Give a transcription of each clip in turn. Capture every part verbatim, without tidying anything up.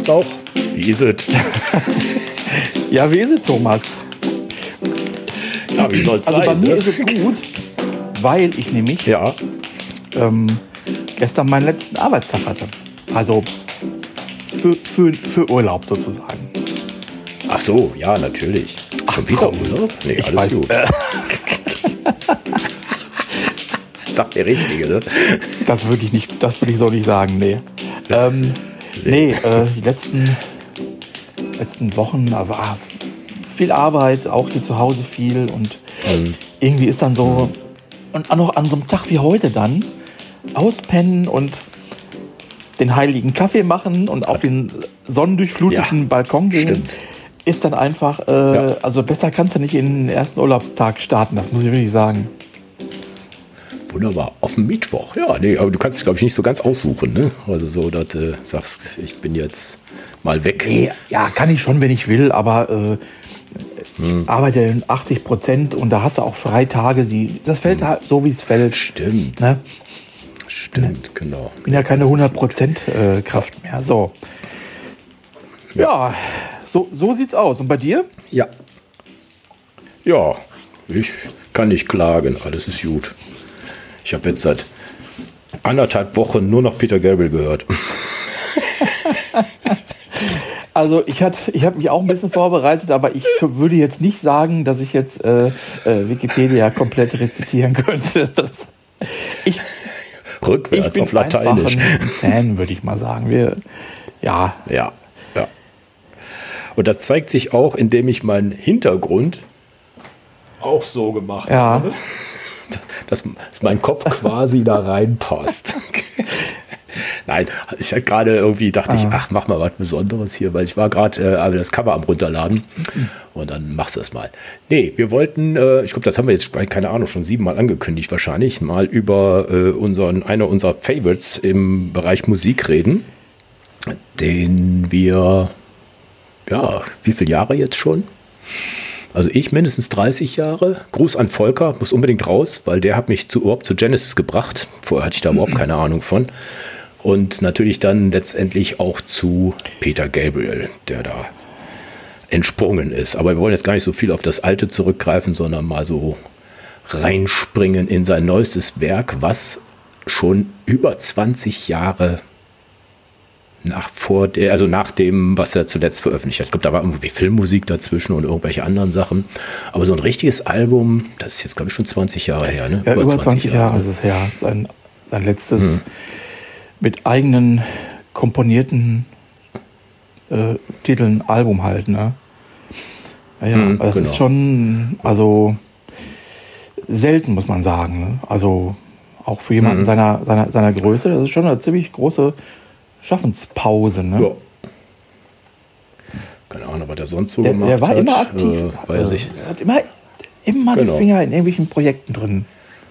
uns auch. Wie ist es? Ja, wie ist es, Thomas? Ja, wie soll's also sein? Also bei mir ne? ist es gut, weil ich nämlich ja. ähm, gestern meinen letzten Arbeitstag hatte. Also für, für, für Urlaub sozusagen. Ach so, ja, natürlich. Ach, Schon wieder komm, Urlaub? Nee, ich alles weiß, gut. Äh, Sagt der Richtige, ne? Das würde ich nicht, das würde ich so nicht sagen, nee. Ähm, nee, äh, die letzten, letzten Wochen war viel Arbeit, auch hier zu Hause viel und ähm, irgendwie ist dann so, und auch noch an so einem Tag wie heute dann, auspennen und den heiligen Kaffee machen und auf den sonnendurchfluteten ja, Balkon gehen, stimmt. ist dann einfach, äh, Ja. also besser kannst du nicht in den ersten Urlaubstag starten, das muss ich wirklich sagen. Wunderbar. Auf dem Mittwoch. Ja, nee, aber du kannst es, glaube ich, nicht so ganz aussuchen, ne? Also so, dass du sagst, ich bin jetzt mal weg. Nee, ja, kann ich schon, wenn ich will, aber äh, hm. ich arbeite in achtzig Prozent und da hast du auch Freitage, die, das fällt hm. halt so, wie es fällt. Stimmt. Ne? Stimmt, genau. Bin ja keine hundert Prozent äh, Kraft mehr. So. Ja, so, so sieht's aus. Und bei dir? Ja. Ja, ich kann nicht klagen. Alles ist gut. Ich habe jetzt seit anderthalb Wochen nur noch Peter Gabriel gehört. Also ich hatte, ich habe mich auch ein bisschen vorbereitet, aber ich würde jetzt nicht sagen, dass ich jetzt äh, äh, Wikipedia komplett rezitieren könnte. Das, ich, Rückwärts ich bin auf Lateinisch. Einfach ein Fan, würde ich mal sagen. Wir, ja. Ja, ja. Und das zeigt sich auch, indem ich meinen Hintergrund auch so gemacht ja. habe, dass, dass mein Kopf quasi da reinpasst. Nein, ich hatte gerade irgendwie, dachte ah. ich, ach, mach mal was Besonderes hier, weil ich war gerade äh, das Cover am runterladen und dann machst du es mal. Nee, wir wollten, äh, ich glaube, das haben wir jetzt, keine Ahnung, schon siebenmal angekündigt wahrscheinlich, mal über äh, unseren, einer unserer Favorites im Bereich Musik reden, den wir, ja, wie viele Jahre jetzt schon? Also ich mindestens dreißig Jahre. Gruß an Volker, muss unbedingt raus, weil der hat mich zu, überhaupt zu Genesis gebracht. Vorher hatte ich da überhaupt keine Ahnung von. Und natürlich dann letztendlich auch zu Peter Gabriel, der da entsprungen ist. Aber wir wollen jetzt gar nicht so viel auf das Alte zurückgreifen, sondern mal so reinspringen in sein neuestes Werk, was schon über zwanzig Jahre nach vor der, also nach dem, was er zuletzt veröffentlicht hat. Ich glaube, da war irgendwie Filmmusik dazwischen und irgendwelche anderen Sachen. Aber so ein richtiges Album, das ist jetzt, glaube ich, schon zwanzig Jahre her. Ne? Ja, über, über zwanzig Jahre, Jahre ist es her. Sein, sein letztes hm. mit eigenen komponierten äh, Titeln Album halt. Ne? Ja, ja, hm, das genau. ist schon, also selten, muss man sagen. Ne? Also auch für jemanden hm. seiner, seiner, seiner Größe, das ist schon eine ziemlich große Schaffenspause, ne? Ja. Keine Ahnung, was der sonst so der, gemacht der war hat. immer aktiv. Äh, war er sich er hat immer, immer genau. die Finger in irgendwelchen Projekten drin.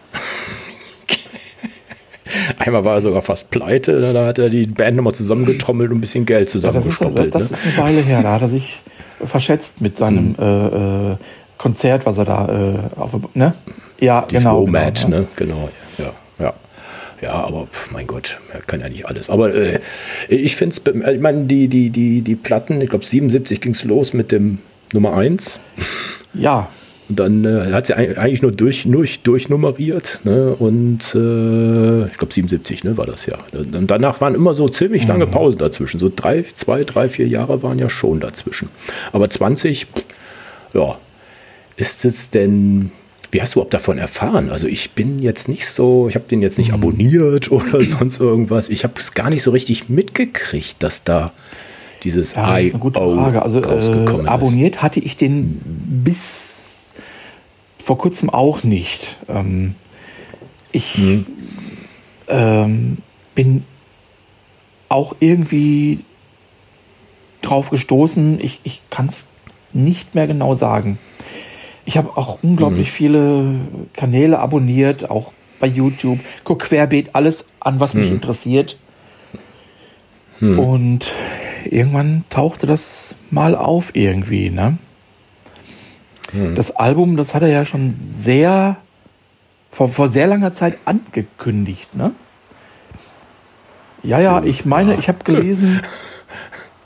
Einmal war er sogar fast pleite, da hat er die Band nochmal zusammengetrommelt und ein bisschen Geld zusammengestoppelt. Ja, das, ist, das, das ne? ist eine Weile her, da hat er sich verschätzt mit seinem hm. äh, äh, Konzert, was er da äh, auf, ne? Ja, die genau. Match, genau, ne? Genau, ja, ja. Ja, aber pf, mein Gott, er kann ja nicht alles. Aber äh, ich finde es, ich meine, die, die, die, die Platten, ich glaube siebenundsiebzig ging es los mit dem Nummer eins. Ja. Und dann äh, hat sie eigentlich nur durch, durch, durchnummeriert. Ne? Und äh, ich glaube siebenundsiebzig, ne, war das ja. Und danach waren immer so ziemlich lange Pausen dazwischen. So drei, zwei, drei, vier Jahre waren ja schon dazwischen. Aber zwanzig, ja, ist es denn... Wie hast du überhaupt davon erfahren? Also ich bin jetzt nicht so, ich habe den jetzt nicht abonniert oder sonst irgendwas. Ich habe es gar nicht so richtig mitgekriegt, dass da dieses ja, das ist eine gute Frage. Also äh, abonniert hatte ich den bis vor kurzem auch nicht. Ähm, ich hm. ähm, bin auch irgendwie drauf gestoßen. Ich, ich kann es nicht mehr genau sagen. Ich habe auch unglaublich mhm. viele Kanäle abonniert, auch bei YouTube. Guck querbeet alles an, was mich mhm. interessiert. Mhm. Und irgendwann tauchte das mal auf irgendwie, ne? Mhm. Das Album, das hat er ja schon sehr, vor, vor sehr langer Zeit angekündigt, ne? Ja, ja, ich meine, ich habe gelesen,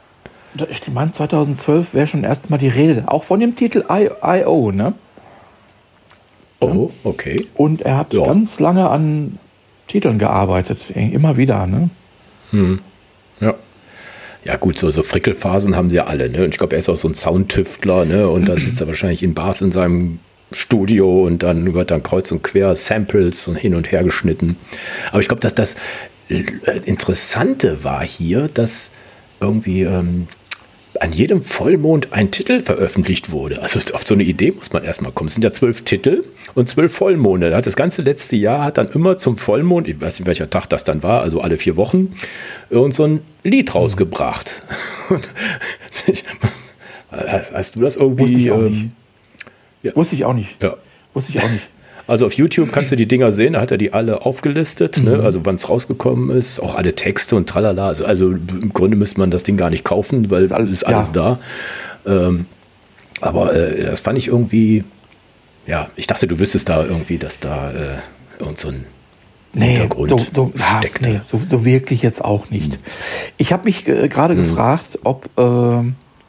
Ich meine, zweitausendzwölf wäre schon erst mal die Rede. Auch von dem Titel I O, ne? Oh, okay. Und er hat ja. ganz lange an Titeln gearbeitet. Immer wieder, ne? Hm. Ja. Ja gut, so, so Frickelphasen haben sie ja alle, ne? Und ich glaube, er ist auch so ein Soundtüftler, ne? Und dann sitzt er wahrscheinlich in Bath in seinem Studio und dann wird dann kreuz und quer Samples und hin und her geschnitten. Aber ich glaube, dass das Interessante war hier, dass irgendwie ähm, an jedem Vollmond ein Titel veröffentlicht wurde. Also auf so eine Idee muss man erstmal kommen. Es sind ja zwölf Titel und zwölf Vollmonde. Da hat das ganze letzte Jahr hat dann immer zum Vollmond, ich weiß nicht, welcher Tag das dann war, also alle vier Wochen, irgend so ein Lied rausgebracht. Und ich, hast, hast du das irgendwie... Wusste ich auch ähm, nicht. Ja. Wusste ich auch nicht. Ja. Wusste ich auch nicht. Also auf YouTube kannst du die Dinger sehen, da hat er die alle aufgelistet, mhm. ne? Also wann es rausgekommen ist, auch alle Texte und tralala. Also, also im Grunde müsste man das Ding gar nicht kaufen, weil ist alles ja. da. Ähm, aber äh, das fand ich irgendwie, ja, ich dachte, du wüsstest da irgendwie, dass da äh, irgend so ein nee, Hintergrund so, so, steckt. Ja, nee, so, so wirklich jetzt auch nicht. Mhm. Ich habe mich äh, gerade mhm. gefragt, ob äh,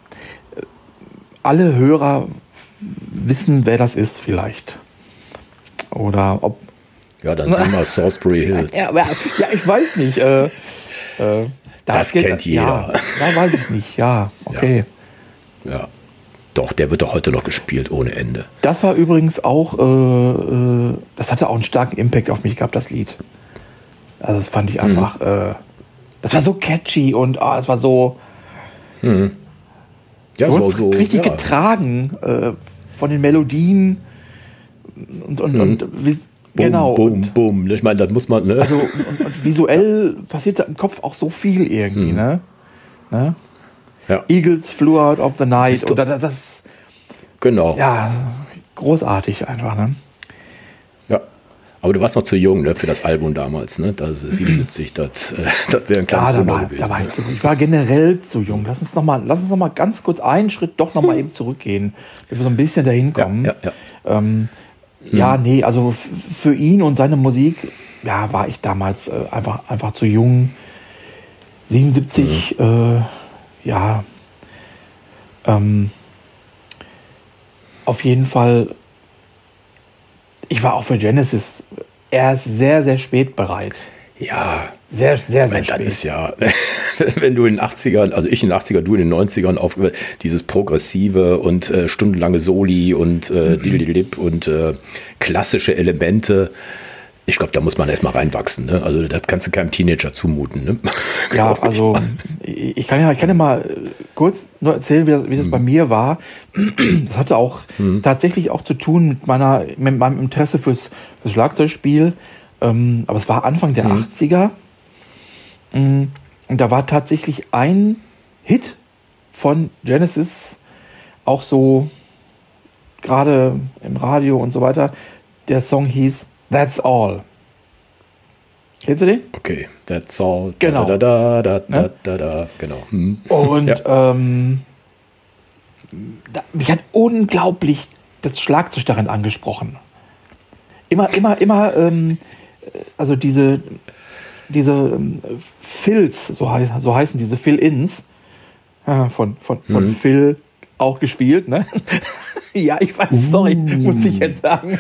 alle Hörer wissen, wer das ist vielleicht. Oder ob. Ja, dann sind wir Salisbury Hills. Ja, ja, ich weiß nicht. Äh, äh, das das kennt geht, jeder. Ja, da weiß ich nicht. Ja, okay. Ja. ja. Doch, der wird doch heute noch gespielt ohne Ende. Das war übrigens auch, äh, das hatte auch einen starken Impact auf mich gehabt, das Lied. Also das fand ich einfach, mhm. äh, das war so catchy und ah, das war so. Mhm. Ja, so, so richtig ja. getragen äh, von den Melodien. Und, und, hm. und wie, boom, genau. Boom, und, boom. Ich meine, das muss man, ne? Also, und, und visuell passiert da im Kopf auch so viel irgendwie, hm. ne? ne? Ja. Eagles flew out of the night. Oder das, das. Genau. Ja, großartig einfach, ne? Ja. Aber du warst noch zu jung, ne, für das Album damals, ne? Das ist siebenundsiebzig, das, äh, das wäre ein kleines ja, da Wunder war, gewesen. Da war ich, zu, ich war generell zu jung. Lass uns noch mal, lass uns noch mal ganz kurz einen Schritt doch noch mal eben zurückgehen, dass wir so ein bisschen dahin kommen. Ja, ja, ja. Ähm, hm. ja nee, also f- für ihn und seine Musik, ja, war ich damals äh, einfach, einfach zu jung. siebenundsiebzig, hm. äh, ja, ähm, auf jeden Fall. Ich war auch für Genesis erst sehr, sehr spät bereit. Ja. Sehr, sehr, sehr meine, spät. Das ist ja, wenn du in den achtzigern, also ich in den achtzigern, du in den neunzigern, auf dieses progressive und äh, stundenlange Soli und äh, Diddelip und äh, klassische Elemente, ich glaube, da muss man erstmal reinwachsen. Ne? Also das kannst du keinem Teenager zumuten. Ne? Ja, also ich, ich, kann ja, ich kann ja mal kurz nur erzählen, wie das, wie das hm. bei mir war. Das hatte auch hm. tatsächlich auch zu tun mit, meiner, mit meinem Interesse fürs, fürs Schlagzeugspiel. Ähm, aber es war Anfang der hm. achtziger. Und da war tatsächlich ein Hit von Genesis, auch so gerade im Radio und so weiter. Der Song hieß That's All. Kennst du den? Okay, That's All. Genau. Da, da, da, da, ne? da, da, genau. Hm. Und ja. ähm, da, mich hat unglaublich das Schlagzeug darin angesprochen. Immer, immer, immer, ähm, also diese, diese ähm, Fills, so, heiß, so heißen diese Fill-Ins, äh, von, von, von mhm. Phil auch gespielt, ne? Ja, ich weiß, sorry, uh. muss ich jetzt sagen.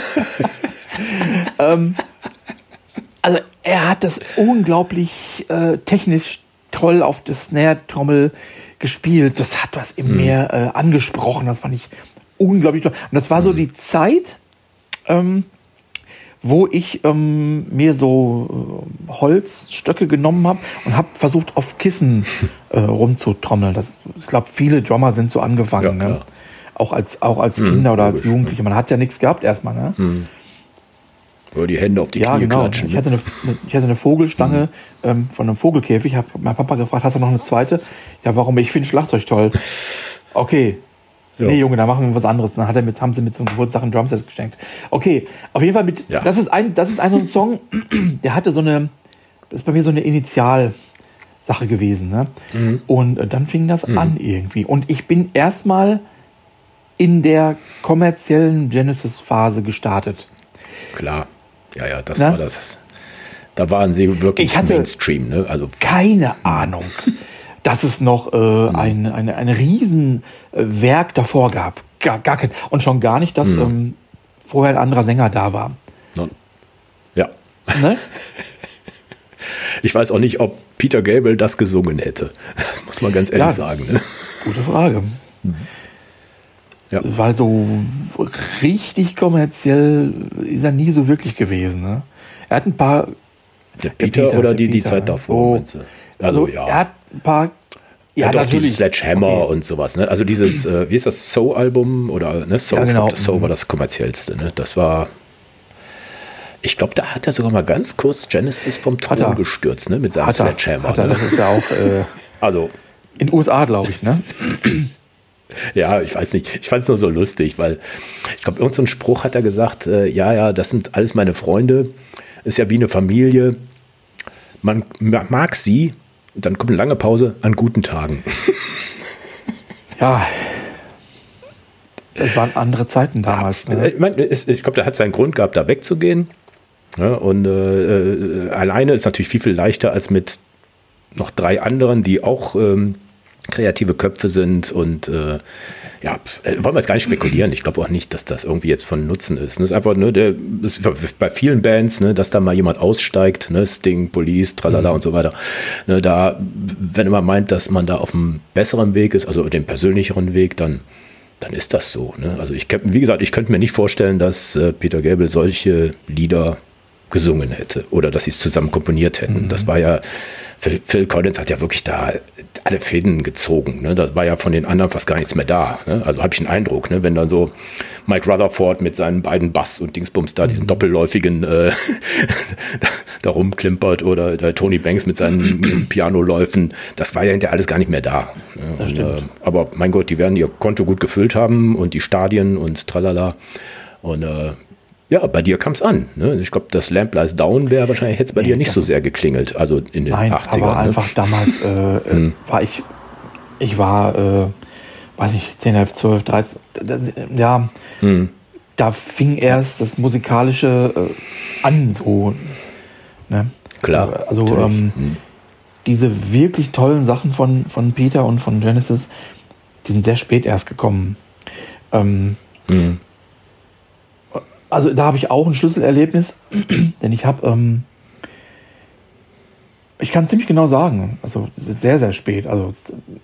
ähm, also er hat das unglaublich äh, technisch toll auf der Snare-Trommel gespielt. Das hat was in mhm. mir äh, angesprochen. Das fand ich unglaublich toll. Und das war mhm. so die Zeit, ähm, wo ich ähm, mir so äh, Holzstöcke genommen habe und habe versucht, auf Kissen äh, rumzutrommeln. Das, ich glaube, viele Drummer sind so angefangen. Ja, ne? Auch als, auch als Kinder mhm, oder als Jugendliche. Man hat ja nichts gehabt erstmal. Ne? Mhm. Oder die Hände auf die ja, Knie genau. klatschen. Ich hatte eine, ich hatte eine Vogelstange mhm. ähm, von einem Vogelkäfig. Ich habe meinen Papa gefragt, hast du noch eine zweite? Ja, warum? Ich finde Schlagzeug toll. Okay. Ja. Nee, Junge, da machen wir was anderes. Dann hat er mit, haben sie mit zum Geburtstag ein Drumset geschenkt. Okay, auf jeden Fall mit. Ja. Das ist ein, das ist ein, so ein Song, der hatte so eine, das ist bei mir so eine Initialsache gewesen. Ne? Mhm. Und äh, dann fing das mhm. an irgendwie. Und ich bin erstmal in der kommerziellen Genesis-Phase gestartet. Klar, ja, ja, das Na? war das. Da waren sie wirklich ich hatte Mainstream, ne? Also keine Ahnung. dass es noch äh, mhm. ein eine, eine Riesenwerk davor gab. Gar, gar kein, und schon gar nicht, dass mhm. ähm, vorher ein anderer Sänger da war. Ja. Ne? Ich weiß auch nicht, ob Peter Gabriel das gesungen hätte. Das muss man ganz ehrlich ja, sagen. Ne? Gute Frage. Mhm. Ja. Weil so richtig kommerziell ist er nie so wirklich gewesen. Ne? Er hat ein paar... Der Peter, der Peter oder die, Peter, die Zeit davor? Oh. Also, also ja. Er hat ein paar... Ja, ja doch, die Sledgehammer okay. und sowas. Ne? Also dieses, äh, wie ist das, Soul-Album? Oder ne? Soul, ja, genau. Ich glaube, das Soul war das kommerziellste. Ne? Das war... Ich glaube, da hat er sogar mal ganz kurz Genesis vom Thron gestürzt, ne? Mit seinem hat er, Sledgehammer. Hat er, ne? Das ist ja auch äh, also, in den U S A, glaube ich, ne? Ja, ich weiß nicht. Ich fand es nur so lustig, weil ich glaube, irgend so ein Spruch hat er gesagt, äh, ja, ja, das sind alles meine Freunde, ist ja wie eine Familie. Man mag sie, und dann kommt eine lange Pause, an guten Tagen. Ja, es waren andere Zeiten damals. Ja, ne? Ich, mein, ich glaube, der hat seinen Grund gehabt, da wegzugehen. Ja, und äh, alleine ist natürlich viel, viel leichter als mit noch drei anderen, die auch ähm, kreative Köpfe sind. Und äh, ja, wollen wir jetzt gar nicht spekulieren. Ich glaube auch nicht, dass das irgendwie jetzt von Nutzen ist. Das ist einfach, ne, der, das ist bei vielen Bands, ne, dass da mal jemand aussteigt, ne, Sting, Police, tralala mhm. und so weiter. Ne, da, wenn man meint, dass man da auf einem besseren Weg ist, also dem persönlicheren Weg, dann dann ist das so. Ne? Also ich, wie gesagt, ich könnte mir nicht vorstellen, dass äh, Peter Gabriel solche Lieder gesungen hätte oder dass sie es zusammen komponiert hätten. Mhm. Das war ja, Phil, Phil Collins hat ja wirklich da alle Fäden gezogen. Ne? Da war ja von den anderen fast gar nichts mehr da. Ne? Also habe ich den Eindruck, ne? Wenn dann so Mike Rutherford mit seinen beiden Bass und Dingsbums da, mhm. diesen doppelläufigen äh, da, da rumklimpert oder der Tony Banks mit seinen Pianoläufen, das war ja hinterher alles gar nicht mehr da. Ne? Das und, stimmt. äh, aber mein Gott, die werden ihr Konto gut gefüllt haben und die Stadien und tralala. Und äh, ja, bei dir kam es an. Ne? Ich glaube, das Lamp Lies Down wäre wahrscheinlich, hätte es bei nee, dir nicht so sehr geklingelt, also in den nein, achtzigern. Aber ne? einfach damals äh, hm. war ich, ich war, äh, weiß nicht, zehn, elf, zwölf, dreizehn, ja, hm. da fing erst das Musikalische äh, an, so. Ne? Klar. Also ähm, hm. diese wirklich tollen Sachen von, von Peter und von Genesis, die sind sehr spät erst gekommen. Ähm, hm. Also da habe ich auch ein Schlüsselerlebnis, denn ich habe, ähm, ich kann ziemlich genau sagen, also sehr, sehr spät, also,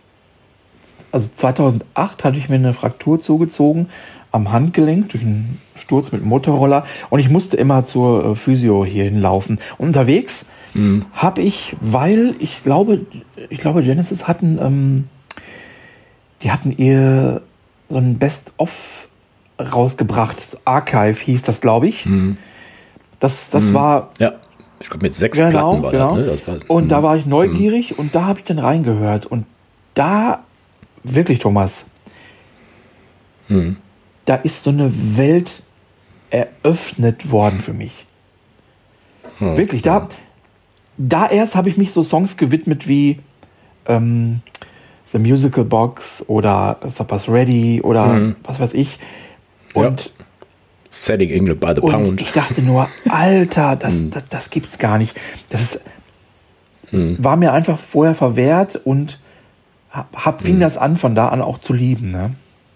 also zweitausendacht hatte ich mir eine Fraktur zugezogen am Handgelenk durch einen Sturz mit dem Motorroller und ich musste immer zur Physio hier hinlaufen. Und unterwegs mhm. habe ich, weil ich glaube, ich glaube Genesis hatten, ähm, die hatten ihr so ein Best-of rausgebracht. Archive hieß das, glaube ich. Mhm. Das, das mhm. war... Ja, ich glaube mit sechs genau, Platten war genau. das. Ne? Das war, und mh. da war ich neugierig mhm. und da habe ich dann reingehört. Und da, wirklich Thomas, mhm. da ist so eine Welt eröffnet worden für mich. Mhm. Wirklich, da, da erst habe ich mich so Songs gewidmet wie ähm, The Musical Box oder Supper's Ready oder mhm. was weiß ich. Und ja. Setting England by the und Pound. Ich dachte nur, Alter, das, mm. das, das gibt's gar nicht. Das ist, mm. war mir einfach vorher verwehrt und hab, hab fing mm. das an, von da an auch zu lieben. Ne?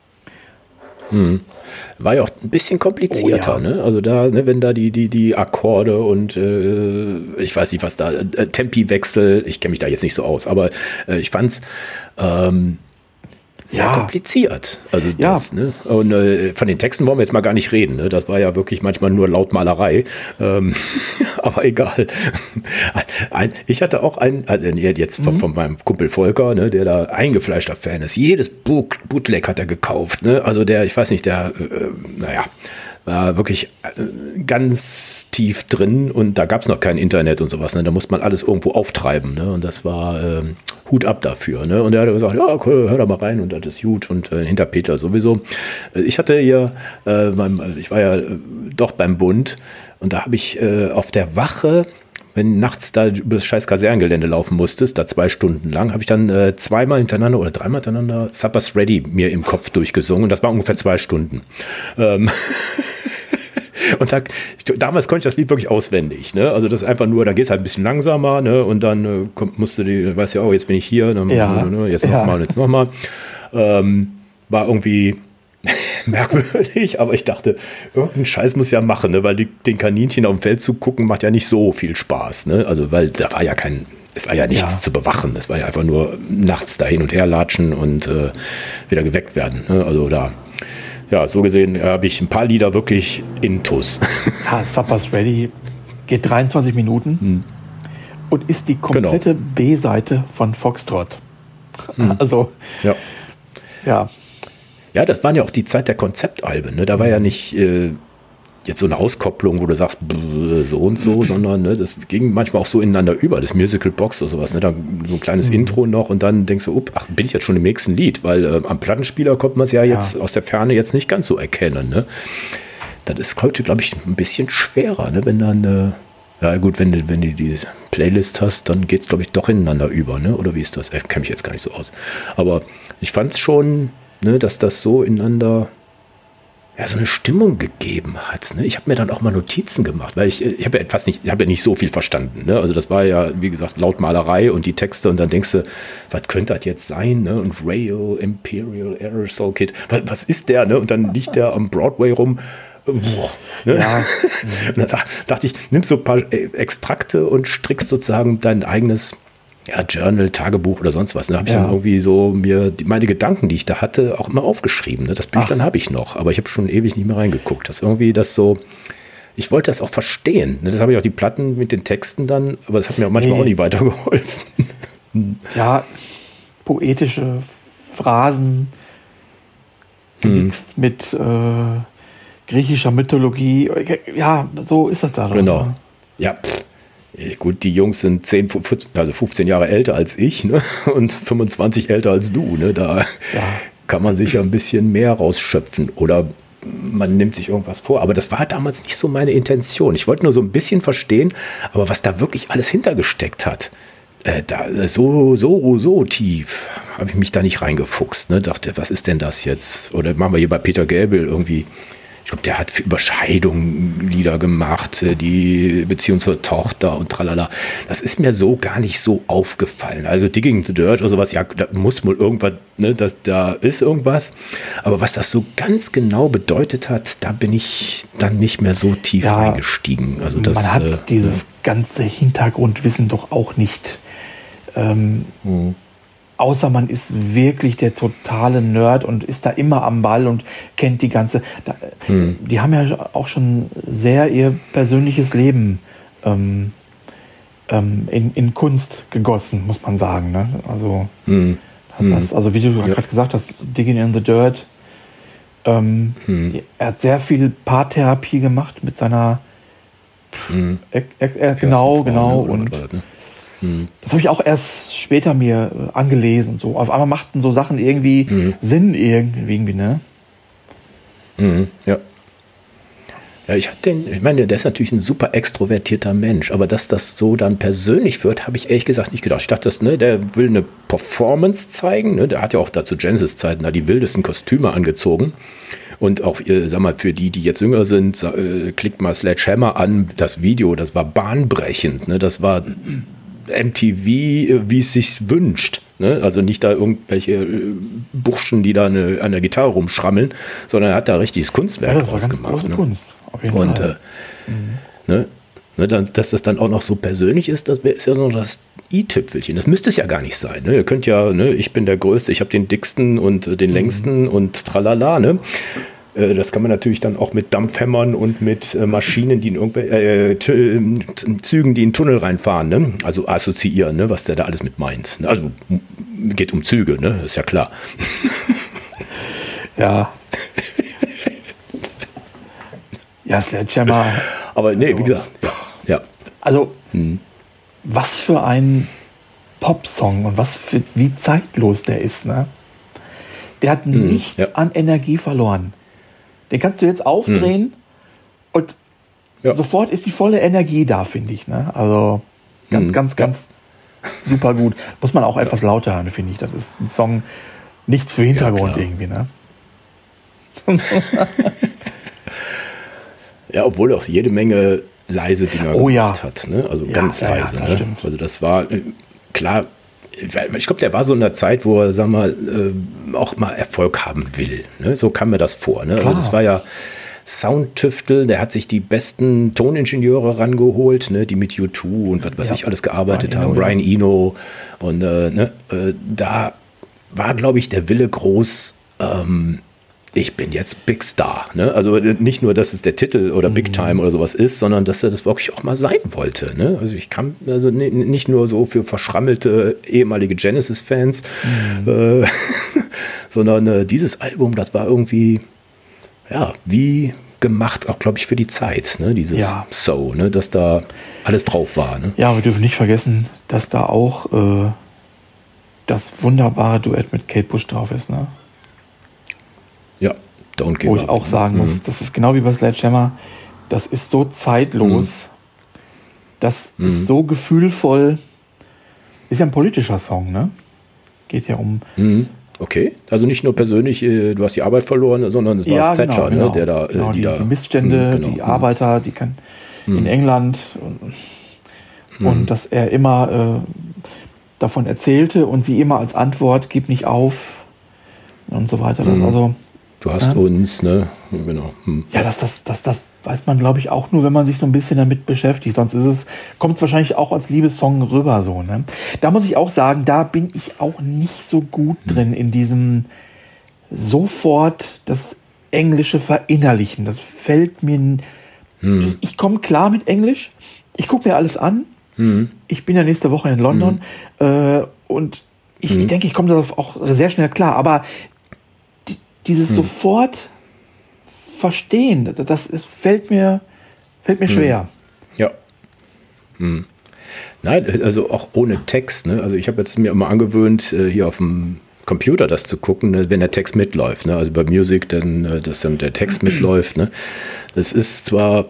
Mm. War ja auch ein bisschen komplizierter, oh, ja. ne? Also da, ne, wenn da die, die, die Akkorde und äh, ich weiß nicht, was da, äh, Tempiwechsel, ich kenne mich da jetzt nicht so aus, aber äh, ich fand's ähm, sehr ja. kompliziert. Also ja. das, ne? Und äh, von den Texten wollen wir jetzt mal gar nicht reden. Ne? Das war ja wirklich manchmal nur Lautmalerei. Ähm, aber egal. Ein, ich hatte auch einen, also jetzt von, mhm. von meinem Kumpel Volker, ne, der da eingefleischter Fan ist. Jedes Boot, Bootleg hat er gekauft. Ne? Also der, ich weiß nicht, der, äh, naja, war wirklich ganz tief drin und da gab es noch kein Internet und sowas. Ne? Da musste man alles irgendwo auftreiben. Ne? Und das war ähm, Hut ab dafür. Ne? Und er hat gesagt, ja, cool, hör da mal rein und das ist gut. Und äh, hinter Peter sowieso. Ich hatte hier, äh, beim, ich war ja äh, doch beim Bund und da habe ich äh, auf der Wache, wenn nachts da über das scheiß Kasernengelände laufen musstest, da zwei Stunden lang, habe ich dann äh, zweimal hintereinander oder dreimal hintereinander Supper's Ready mir im Kopf durchgesungen und das war ungefähr zwei Stunden. Ähm Und da, ich, damals konnte ich das Lied wirklich auswendig. Ne? Also das ist einfach nur, da geht es halt ein bisschen langsamer, ne? Und dann äh, kommt, musste die, weißt ja, oh, jetzt bin ich hier, dann, ja. ne? Jetzt ja. nochmal, jetzt nochmal. Ähm, war irgendwie merkwürdig, aber ich dachte, irgendeinen Scheiß muss ja machen, ne? Weil die, den Kaninchen auf dem Feld zu gucken, macht ja nicht so viel Spaß. Ne? Also weil da war ja kein, es war ja nichts ja. zu bewachen. Es war ja einfach nur nachts da hin und her latschen und äh, wieder geweckt werden. Ne? Also da, ja, so gesehen äh, habe ich ein paar Lieder wirklich intus. Ja, Supper's Ready geht dreiundzwanzig Minuten hm. und ist die komplette genau. B-Seite von Foxtrot. Hm. Also, ja. ja. Ja, das waren ja auch die Zeit der Konzeptalben. Ne? Da war ja nicht äh, jetzt so eine Auskopplung, wo du sagst, so und so, sondern ne, das ging manchmal auch so ineinander über, das Musical Box oder sowas. Ne? Da so ein kleines mhm. Intro noch und dann denkst du, up, ach, bin ich jetzt schon im nächsten Lied, weil äh, am Plattenspieler kommt man es ja, ja jetzt aus der Ferne jetzt nicht ganz so erkennen. Ne? Das ist heute, glaube ich, ein bisschen schwerer, ne? Wenn dann, äh, ja gut, wenn du, wenn du die Playlist hast, dann geht es, glaube ich, doch ineinander über, ne? Oder wie ist das? Ich kenne mich jetzt gar nicht so aus. Aber ich fand es schon, ne, dass das so ineinander ja, so eine Stimmung gegeben hat. Ne? Ich habe mir dann auch mal Notizen gemacht, weil ich, ich habe ja etwas nicht, ich habe ja nicht so viel verstanden. Ne? Also das war ja, wie gesagt, Lautmalerei und die Texte und dann denkst du, was könnte das jetzt sein? Ne? Und Rayo, Imperial Aerosol Kit, was, was ist der? Ne? Und dann liegt der am Broadway rum. Boah, ne? Ja. Und da dachte ich, nimmst so ein paar Extrakte und strickst sozusagen dein eigenes ja, Journal, Tagebuch oder sonst was. Da habe ich ja. dann irgendwie so mir die, meine Gedanken, die ich da hatte, auch immer aufgeschrieben. Ne? Das Büchlein habe ich noch, aber ich habe schon ewig nicht mehr reingeguckt. Das irgendwie das so, ich wollte das auch verstehen. Ne? Das habe ich auch die Platten mit den Texten dann, aber das hat mir auch manchmal nee. auch nicht weitergeholfen. Ja, poetische Phrasen gemixt hm. mit äh, griechischer Mythologie. Ja, so ist das da. Genau. Ne? Ja, pff. Gut, die Jungs sind zehn, also fünfzehn Jahre älter als ich, ne? Und fünfundzwanzig älter als du. Ne? Da ja. kann man sich ja ein bisschen mehr rausschöpfen oder man nimmt sich irgendwas vor. Aber das war damals nicht so meine Intention. Ich wollte nur so ein bisschen verstehen, aber was da wirklich alles hintergesteckt hat, äh, da, so, so, so tief habe ich mich da nicht reingefuchst. Ne? Dachte, was ist denn das jetzt? Oder machen wir hier bei Peter Gabriel irgendwie. Ich glaube, der hat über Scheidung Lieder gemacht, die Beziehung zur Tochter und tralala. Das ist mir so gar nicht so aufgefallen. Also Digging the Dirt oder sowas, ja, da muss wohl irgendwas, ne, das, da ist irgendwas. Aber was das so ganz genau bedeutet hat, da bin ich dann nicht mehr so tief ja, reingestiegen. Also das, man hat äh, dieses ja. ganze Hintergrundwissen doch auch nicht. Ähm, mhm. Außer man ist wirklich der totale Nerd und ist da immer am Ball und kennt die ganze... Da, hm. Die haben ja auch schon sehr ihr persönliches Leben ähm, ähm, in, in Kunst gegossen, muss man sagen. Ne? Also, hm. das, also wie du ja. gerade gesagt hast, Digging in the Dirt. Ähm, hm. Er hat sehr viel Paartherapie gemacht mit seiner... Hm. Er, er, er, genau, Frau, genau. Ne? Und oder, ne? Das habe ich auch erst später mir äh, angelesen. So. Auf einmal machten so Sachen irgendwie mhm. Sinn, irgendwie, ne? Mhm, ja. Ja, ich hatte den, ich meine, der ist natürlich ein super extrovertierter Mensch, aber dass das so dann persönlich wird, habe ich ehrlich gesagt nicht gedacht. Ich dachte, das, ne, der will eine Performance zeigen, ne? Der hat ja auch da zu Genesis-Zeiten da die wildesten Kostüme angezogen. Und auch, sag mal, für die, die jetzt jünger sind, äh, klickt mal Sledgehammer an, das Video, das war bahnbrechend, ne? Das war M T V, wie es sich wünscht. Ne? Also nicht da irgendwelche äh, Burschen, die da eine, an der Gitarre rumschrammeln, sondern er hat da richtiges Kunstwerk ja, draus gemacht. Ne? Kunst, auf jeden Und Fall. Äh, mhm. ne, ne, dann, dass das dann auch noch so persönlich ist, das ist ja noch das i-Tüpfelchen. Das müsste es ja gar nicht sein. Ne? Ihr könnt ja, ne, ich bin der Größte, ich habe den dicksten und äh, den mhm. längsten und tralala, ne? Das kann man natürlich dann auch mit Dampfhämmern und mit äh, Maschinen, die in irgendwelche äh, t- Zügen, die in den Tunnel reinfahren, ne? Also assoziieren, ne? Was der da alles mit meint. Also geht um Züge, ne? Ist ja klar. Ja. Ja, Sledgehammer. Aber nee, also, wie gesagt, ja. ja. Also, hm. was für ein Popsong und was für, wie zeitlos der ist, ne? Der hat hm, nichts ja. an Energie verloren. Den kannst du jetzt aufdrehen hm. und ja. sofort ist die volle Energie da, finde ich. Ne? Also ganz, hm. ganz, ganz ja. super gut. Muss man auch ja. etwas lauter hören, finde ich. Das ist ein Song, nichts für Hintergrund ja, irgendwie. Ne? Ja, obwohl er auch jede Menge leise Dinger oh, gemacht ja. hat. Ne? Also ja, ganz ja, leise. Ja, das ne? stimmt. Also das war, klar, ich glaube, der war so in der Zeit, wo er, sag mal, auch mal Erfolg haben will. Ne? So kam mir das vor. Ne? Also das war ja Soundtüftel, der hat sich die besten Toningenieure rangeholt, ne, die mit U zwei und was weiß ja. ich alles gearbeitet Brian haben, Eno, Brian ja. Eno. Und äh, ne, äh, da war, glaube ich, der Wille groß, ähm, ich bin jetzt Big Star. Ne? Also nicht nur, dass es der Titel oder Big Time mhm. oder sowas ist, sondern dass er das wirklich auch mal sein wollte. Ne? Also ich kam also nicht nur so für verschrammelte ehemalige Genesis-Fans, mhm. äh, sondern äh, dieses Album, das war irgendwie ja, wie gemacht, auch glaube ich für die Zeit, ne? Dieses ja. So, ne? Dass da alles drauf war. Ne? Ja, wir dürfen nicht vergessen, dass da auch äh, das wunderbare Duett mit Kate Bush drauf ist. Ne? Ja, Don't Give Wo Up. ich auch sagen mhm. muss, das ist genau wie bei Sledgehammer, das ist so zeitlos, mhm. das mhm. ist so gefühlvoll, ist ja ein politischer Song, ne? Geht ja um mhm. Okay, also nicht nur persönlich, du hast die Arbeit verloren, sondern es war ja, Thatcher, genau, genau. Ne, der da, genau, die, die, da, die Missstände, genau, die Arbeiter, die kann mh. in England und, mh. und dass er immer äh, davon erzählte und sie immer als Antwort, gib nicht auf und so weiter. Das mh. also, du hast ja, uns, ne? Genau. Hm. Ja, das, das, das, das weiß man, glaube ich, auch nur, wenn man sich so ein bisschen damit beschäftigt. Sonst ist es, kommt es wahrscheinlich auch als Liebessong rüber. So, ne? Da muss ich auch sagen, da bin ich auch nicht so gut hm. drin in diesem sofort das Englische verinnerlichen. Das fällt mir... Hm. Ich, ich komme klar mit Englisch. Ich gucke mir alles an. Hm. Ich bin ja nächste Woche in London. Hm. Äh, und ich, hm. ich denke, ich komme darauf auch sehr schnell klar. Aber die, dieses hm. sofort verstehen, das ist, fällt mir, fällt mir schwer. Ja. Hm. Nein, also auch ohne Text. Ne? Also ich habe jetzt mir immer angewöhnt, hier auf dem Computer das zu gucken, ne, wenn der Text mitläuft. Ne? Also bei Music, dann, dass dann der Text mitläuft. Ne? Das ist zwar,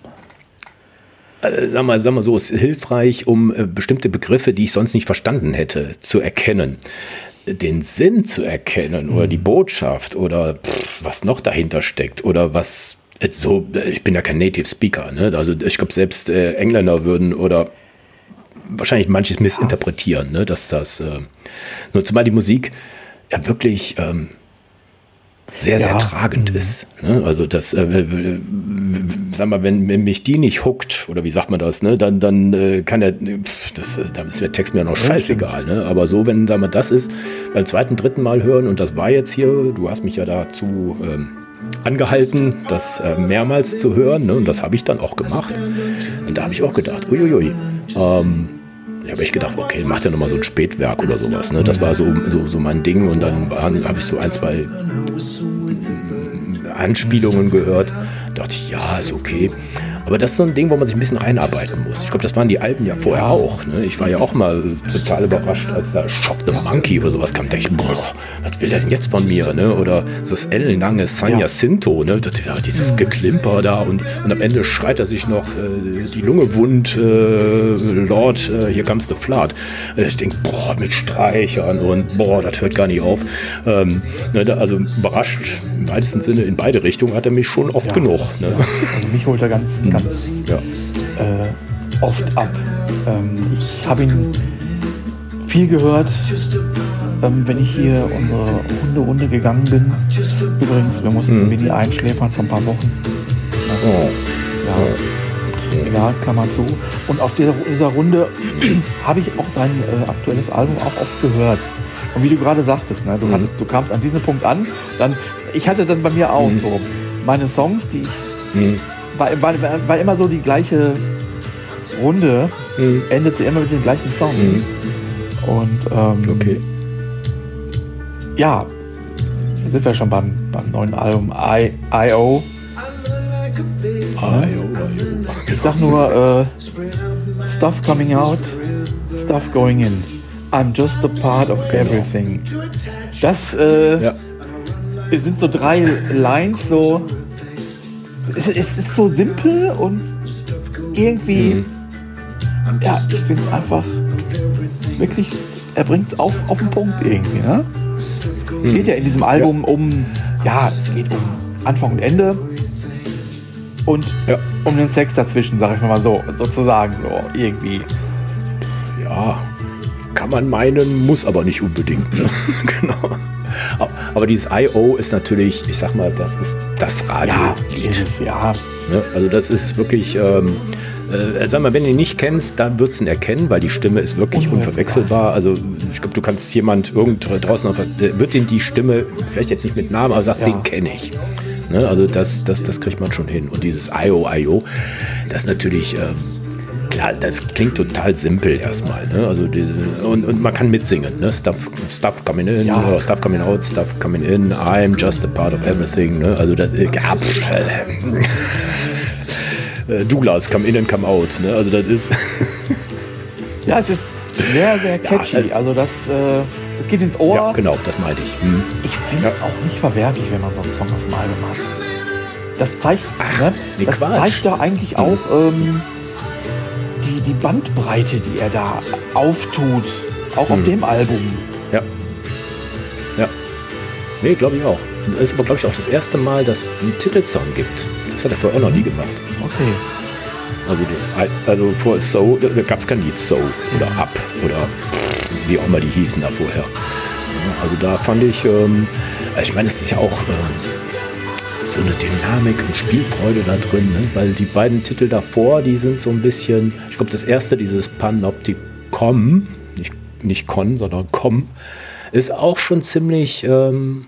äh, sag mal, sag mal so, ist hilfreich, um äh, bestimmte Begriffe, die ich sonst nicht verstanden hätte, zu erkennen. Den Sinn zu erkennen oder die Botschaft oder pff, was noch dahinter steckt oder was so, ich bin ja kein Native Speaker, ne? Also ich glaube selbst äh, Engländer würden oder wahrscheinlich manches missinterpretieren, ne? Dass das äh, nur zumal die Musik ja wirklich ähm, sehr, sehr ja. tragend mhm. ist. Ne? Also das, äh, sag mal, wenn, wenn mich die nicht hookt, oder wie sagt man das, ne? dann, dann äh, kann der, pff, das, da ist der Text mir noch scheißegal. Ne? Aber so, wenn da mal das ist, beim zweiten, dritten Mal hören, und das war jetzt hier, du hast mich ja dazu ähm, angehalten, das äh, mehrmals zu hören, ne? Und das habe ich dann auch gemacht. Und da habe ich auch gedacht, uiuiui, ähm, ich habe echt gedacht, okay, macht ja nochmal so ein Spätwerk oder sowas. Ne? Das war so, so, so mein Ding. Und dann habe ich so ein, zwei Anspielungen gehört. Da dachte ich, ja, ist okay. Aber das ist so ein Ding, wo man sich ein bisschen reinarbeiten muss. Ich glaube, das waren die Alben ja vorher auch. Ne? Ich war ja auch mal total überrascht, als da Shock the Monkey oder sowas kam. Da dachte ich, boah, was will der denn jetzt von mir? Ne? Oder das ellenlange San Jacinto, ne? Das, dieses Geklimper da. Und, und am Ende schreit er sich noch äh, die Lunge wund, äh, Lord, äh, hier comes the flood. Ich denke, boah, mit Streichern und boah, das hört gar nicht auf. Ähm, ne, da, also überrascht, im weitesten Sinne, in beide Richtungen hat er mich schon oft ja, genug. Ne? Ja. Also mich holt er ganz ganz ja. äh, oft ab. Ähm, ich habe ihn viel gehört, ähm, wenn ich hier unsere Hunderunde gegangen bin. Übrigens, wir mussten mhm. Winnie einschläfern vor ein paar Wochen. Oh. Ja. Oh. Egal, Klammer zu. Und auf dieser, dieser Runde habe ich auch sein äh, aktuelles Album auch oft gehört. Und wie du gerade sagtest, ne, du, mhm. hattest, du kamst an diesen Punkt an, dann, ich hatte dann bei mir auch mhm. so meine Songs, die ich mhm. War, war, war immer so die gleiche Runde, mhm. endete immer mit dem gleichen Song. Mhm. Und ähm, okay. ja, da sind wir schon beim, beim neuen Album I O Ich sag nur äh, Stuff coming out, Stuff going in. I'm just a part of genau. everything. Das äh, ja. sind so drei Lines, so Es, es ist so simpel und irgendwie, mhm. ja, ich finde es einfach wirklich, er bringt es auf, auf den Punkt irgendwie, ne? Mhm. Es geht ja in diesem Album ja. um, ja, es geht um Anfang und Ende. und ja. um den Sex dazwischen, sag ich mal so, sozusagen, so irgendwie. Ja, kann man meinen, muss aber nicht unbedingt. Ne? Genau. Aber dieses I O ist natürlich, ich sag mal, das ist das Radio-Lied. Ja, ja. Ne? Also das ist wirklich, ähm, äh, sag mal, wenn du ihn nicht kennst, dann würdest du ihn erkennen, weil die Stimme ist wirklich unverwechselbar. Also ich glaube, du kannst jemand irgend draußen, auf, wird den die Stimme, vielleicht jetzt nicht mit Namen, aber sagt, ja. den kenne ich. Ne? Also das, das, das kriegt man schon hin. Und dieses I O, I O, das ist natürlich... Ähm, klar, das klingt total simpel erstmal. Ne? Also die, und, und man kann mitsingen. Ne? Stuff, stuff coming in, ja. oder stuff coming out, stuff coming in, I'm just a part of everything. Ne? Also das, äh, äh, Douglas, come in and come out. Ne? Also das ist... ja, es ist sehr, sehr catchy. Ja, also das, äh, das geht ins Ohr. Ja, genau, das meinte ich. Hm. Ich finde es ja. auch nicht verwerflich, wenn man so einen Song auf dem Album hat. Das zeigt, Ach, ne? nee, das Quatsch. zeigt doch eigentlich auch... Ähm, Die, die Bandbreite, die er da auftut, auch hm. auf dem Album. Ja. Ja. Nee, glaube ich auch. Und das ist aber, glaube ich, auch das erste Mal, dass es einen Titelsong gibt. Das hat er vorher auch noch nie gemacht. Okay. Also, das, also vor So, da gab es kein Lied So oder Up oder wie auch immer die hießen da vorher. Also da fand ich, ähm, ich meine, es ist ja auch... Ähm, so eine Dynamik und Spielfreude da drin, ne? Weil die beiden Titel davor, die sind so ein bisschen, ich glaube, das erste, dieses Panopticon, nicht, nicht Con, sondern Com, ist auch schon ziemlich, ähm,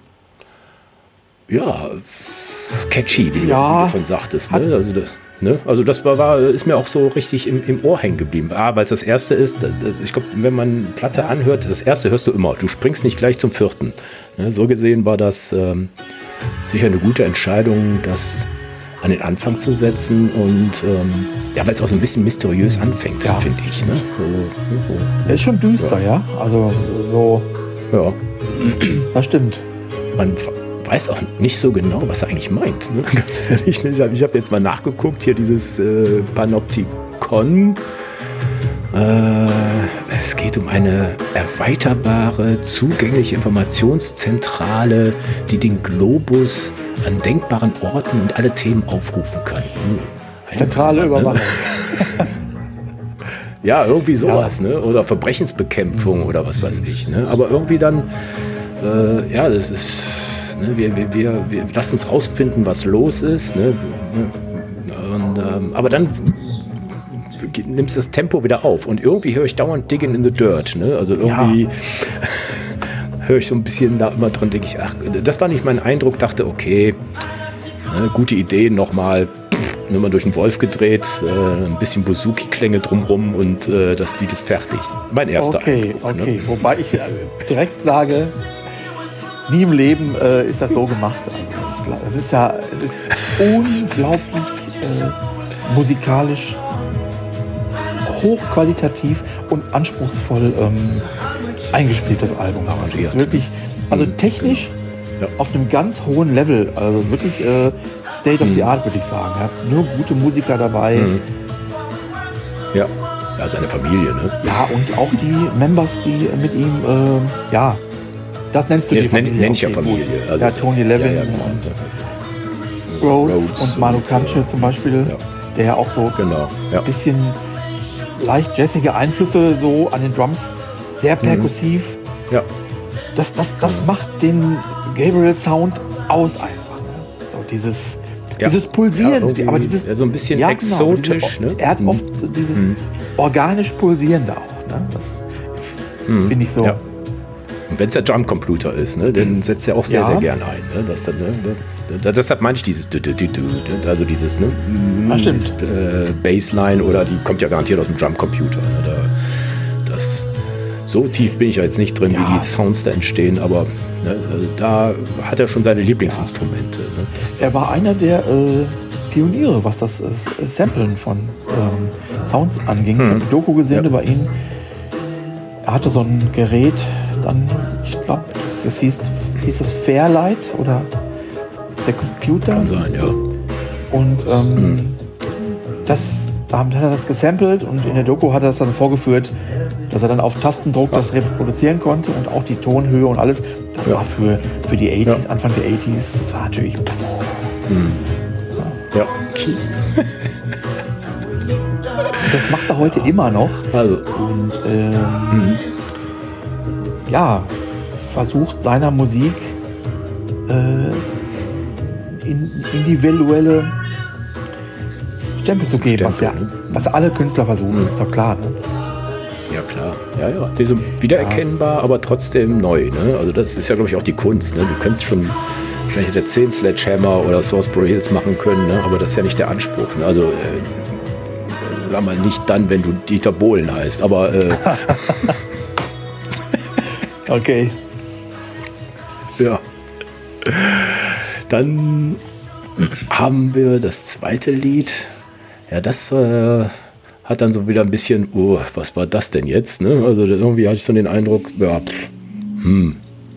ja, catchy, wie, ja, du, wie du davon sagtest. Ne? Also, ne? also das war, war, ist mir auch so richtig im, im Ohr hängen geblieben. Ah, weil es das erste ist, ich glaube, wenn man Platte anhört, das erste hörst du immer, du springst nicht gleich zum vierten. Ne? So gesehen war das... Ähm, sicher eine gute Entscheidung, das an den Anfang zu setzen und ähm, ja, weil es auch so ein bisschen mysteriös anfängt, ja. finde ich. Ne? So, so. Er ist schon düster, ja. ja? Also so. Ja. Das stimmt. Man weiß auch nicht so genau, was er eigentlich meint. Ne? Ganz ehrlich, ich habe hab jetzt mal nachgeguckt, hier dieses äh, Panopticon. Äh, es geht um eine erweiterbare, zugängliche Informationszentrale, die den Globus an denkbaren Orten und alle Themen aufrufen kann. Uh, Zentrale Überwachung. Ne? Ja, irgendwie sowas, ja. Ne? Oder Verbrechensbekämpfung oder was weiß ich. Ne? Aber irgendwie dann, äh, ja, das ist, ne? wir, wir, wir, wir lassen uns rausfinden, was los ist. Ne? Und, ähm, aber dann nimmst das Tempo wieder auf und irgendwie höre ich dauernd Digging in the Dirt, ne? Also irgendwie ja. höre ich so ein bisschen da immer dran, denke ich, ach, das war nicht mein Eindruck, dachte, okay, ne, gute Idee, nochmal nochmal durch den Wolf gedreht, äh, ein bisschen Bouzouki-Klänge drumrum und äh, das Lied ist fertig. Mein erster okay, Eindruck. Okay, ne? Wobei ich direkt sage, nie im Leben äh, ist das so gemacht. Also ich glaub, es ist ja, es ist unglaublich äh, musikalisch hochqualitativ und anspruchsvoll ähm, eingespielt, das Album. Das ist wirklich, also technisch ja. auf einem ganz hohen Level, also wirklich äh, State of the Art, würde ich sagen. Er hat nur gute Musiker dabei. Mhm. Ja, ja, seine Familie, ne? Ja, und auch die Members, die mit ihm, äh, ja, das nennst du ja, die Familie. Nenn ich ja Familie. Also, ja, Tony Levin ja, ja, genau. und Rhodes, Rhodes und Manu Katché äh, zum Beispiel, ja. der ja auch so genau, ja. ein bisschen leicht jazzige Einflüsse so an den Drums, sehr perkussiv. Mhm. Ja. Das, das, das mhm. macht den Gabriel-Sound aus einfach. Ne? So dieses, ja. dieses Pulsierende, ja, aber dieses ja, so ein bisschen ja, exotisch. Genau, ne? Er hat mhm. oft dieses mhm. organisch Pulsierende auch. Ne? Das mhm. finde ich so. Ja. Und wenn es der Drumcomputer ist, ne, dann setzt er auch sehr, ja. sehr gerne ein. Ne? Das, ne, das, das, deshalb meine ich dieses also dieses, ne, ah, dieses äh, Bassline oder die kommt ja garantiert aus dem Drumcomputer. Ne? Da, das, so tief bin ich ja jetzt nicht drin, ja. wie die Sounds da entstehen, aber ne, da hat er schon seine Lieblingsinstrumente. Ja. Ne? Das, er war einer der äh, Pioniere, was das äh, Samplen von ähm, Sounds anging. Hm. Ich habe die Doku gesehen ja. über ihn. Er hatte so ein Gerät, dann, ich glaube, das hieß, hieß es Fairlight oder der Computer. Kann sein, ja. Und ähm, hm. das, da hat er das gesampelt und in der Doku hat er das dann vorgeführt, dass er dann auf Tastendruck Ach. das reproduzieren konnte und auch die Tonhöhe und alles. Das ja. war für, für die achtziger, ja. Anfang der achtziger, das war natürlich... Hm. Ja. ja, Das macht er heute ja. immer noch. Also. Und ähm, mhm. ja, versucht seiner Musik äh, in, individuelle Stempel zu geben, Stempel, was, ja, ne? was alle Künstler versuchen, mhm. ist doch klar. Ne? Ja, klar. Ja, ja. Die sind wiedererkennbar, ja. aber trotzdem neu. Ne? Also das ist ja, glaube ich, auch die Kunst. Ne? Du könntest schon wahrscheinlich hätte zehn Sledgehammer oder Salisbury Hills machen können, ne? Aber das ist ja nicht der Anspruch. Ne? Also äh, sag mal, nicht dann, wenn du Dieter Bohlen heißt, aber äh, okay. Ja. Dann haben wir das zweite Lied. Ja, das äh, hat dann so wieder ein bisschen, oh, was war das denn jetzt? Ne? Also irgendwie hatte ich so den Eindruck, ja, hm.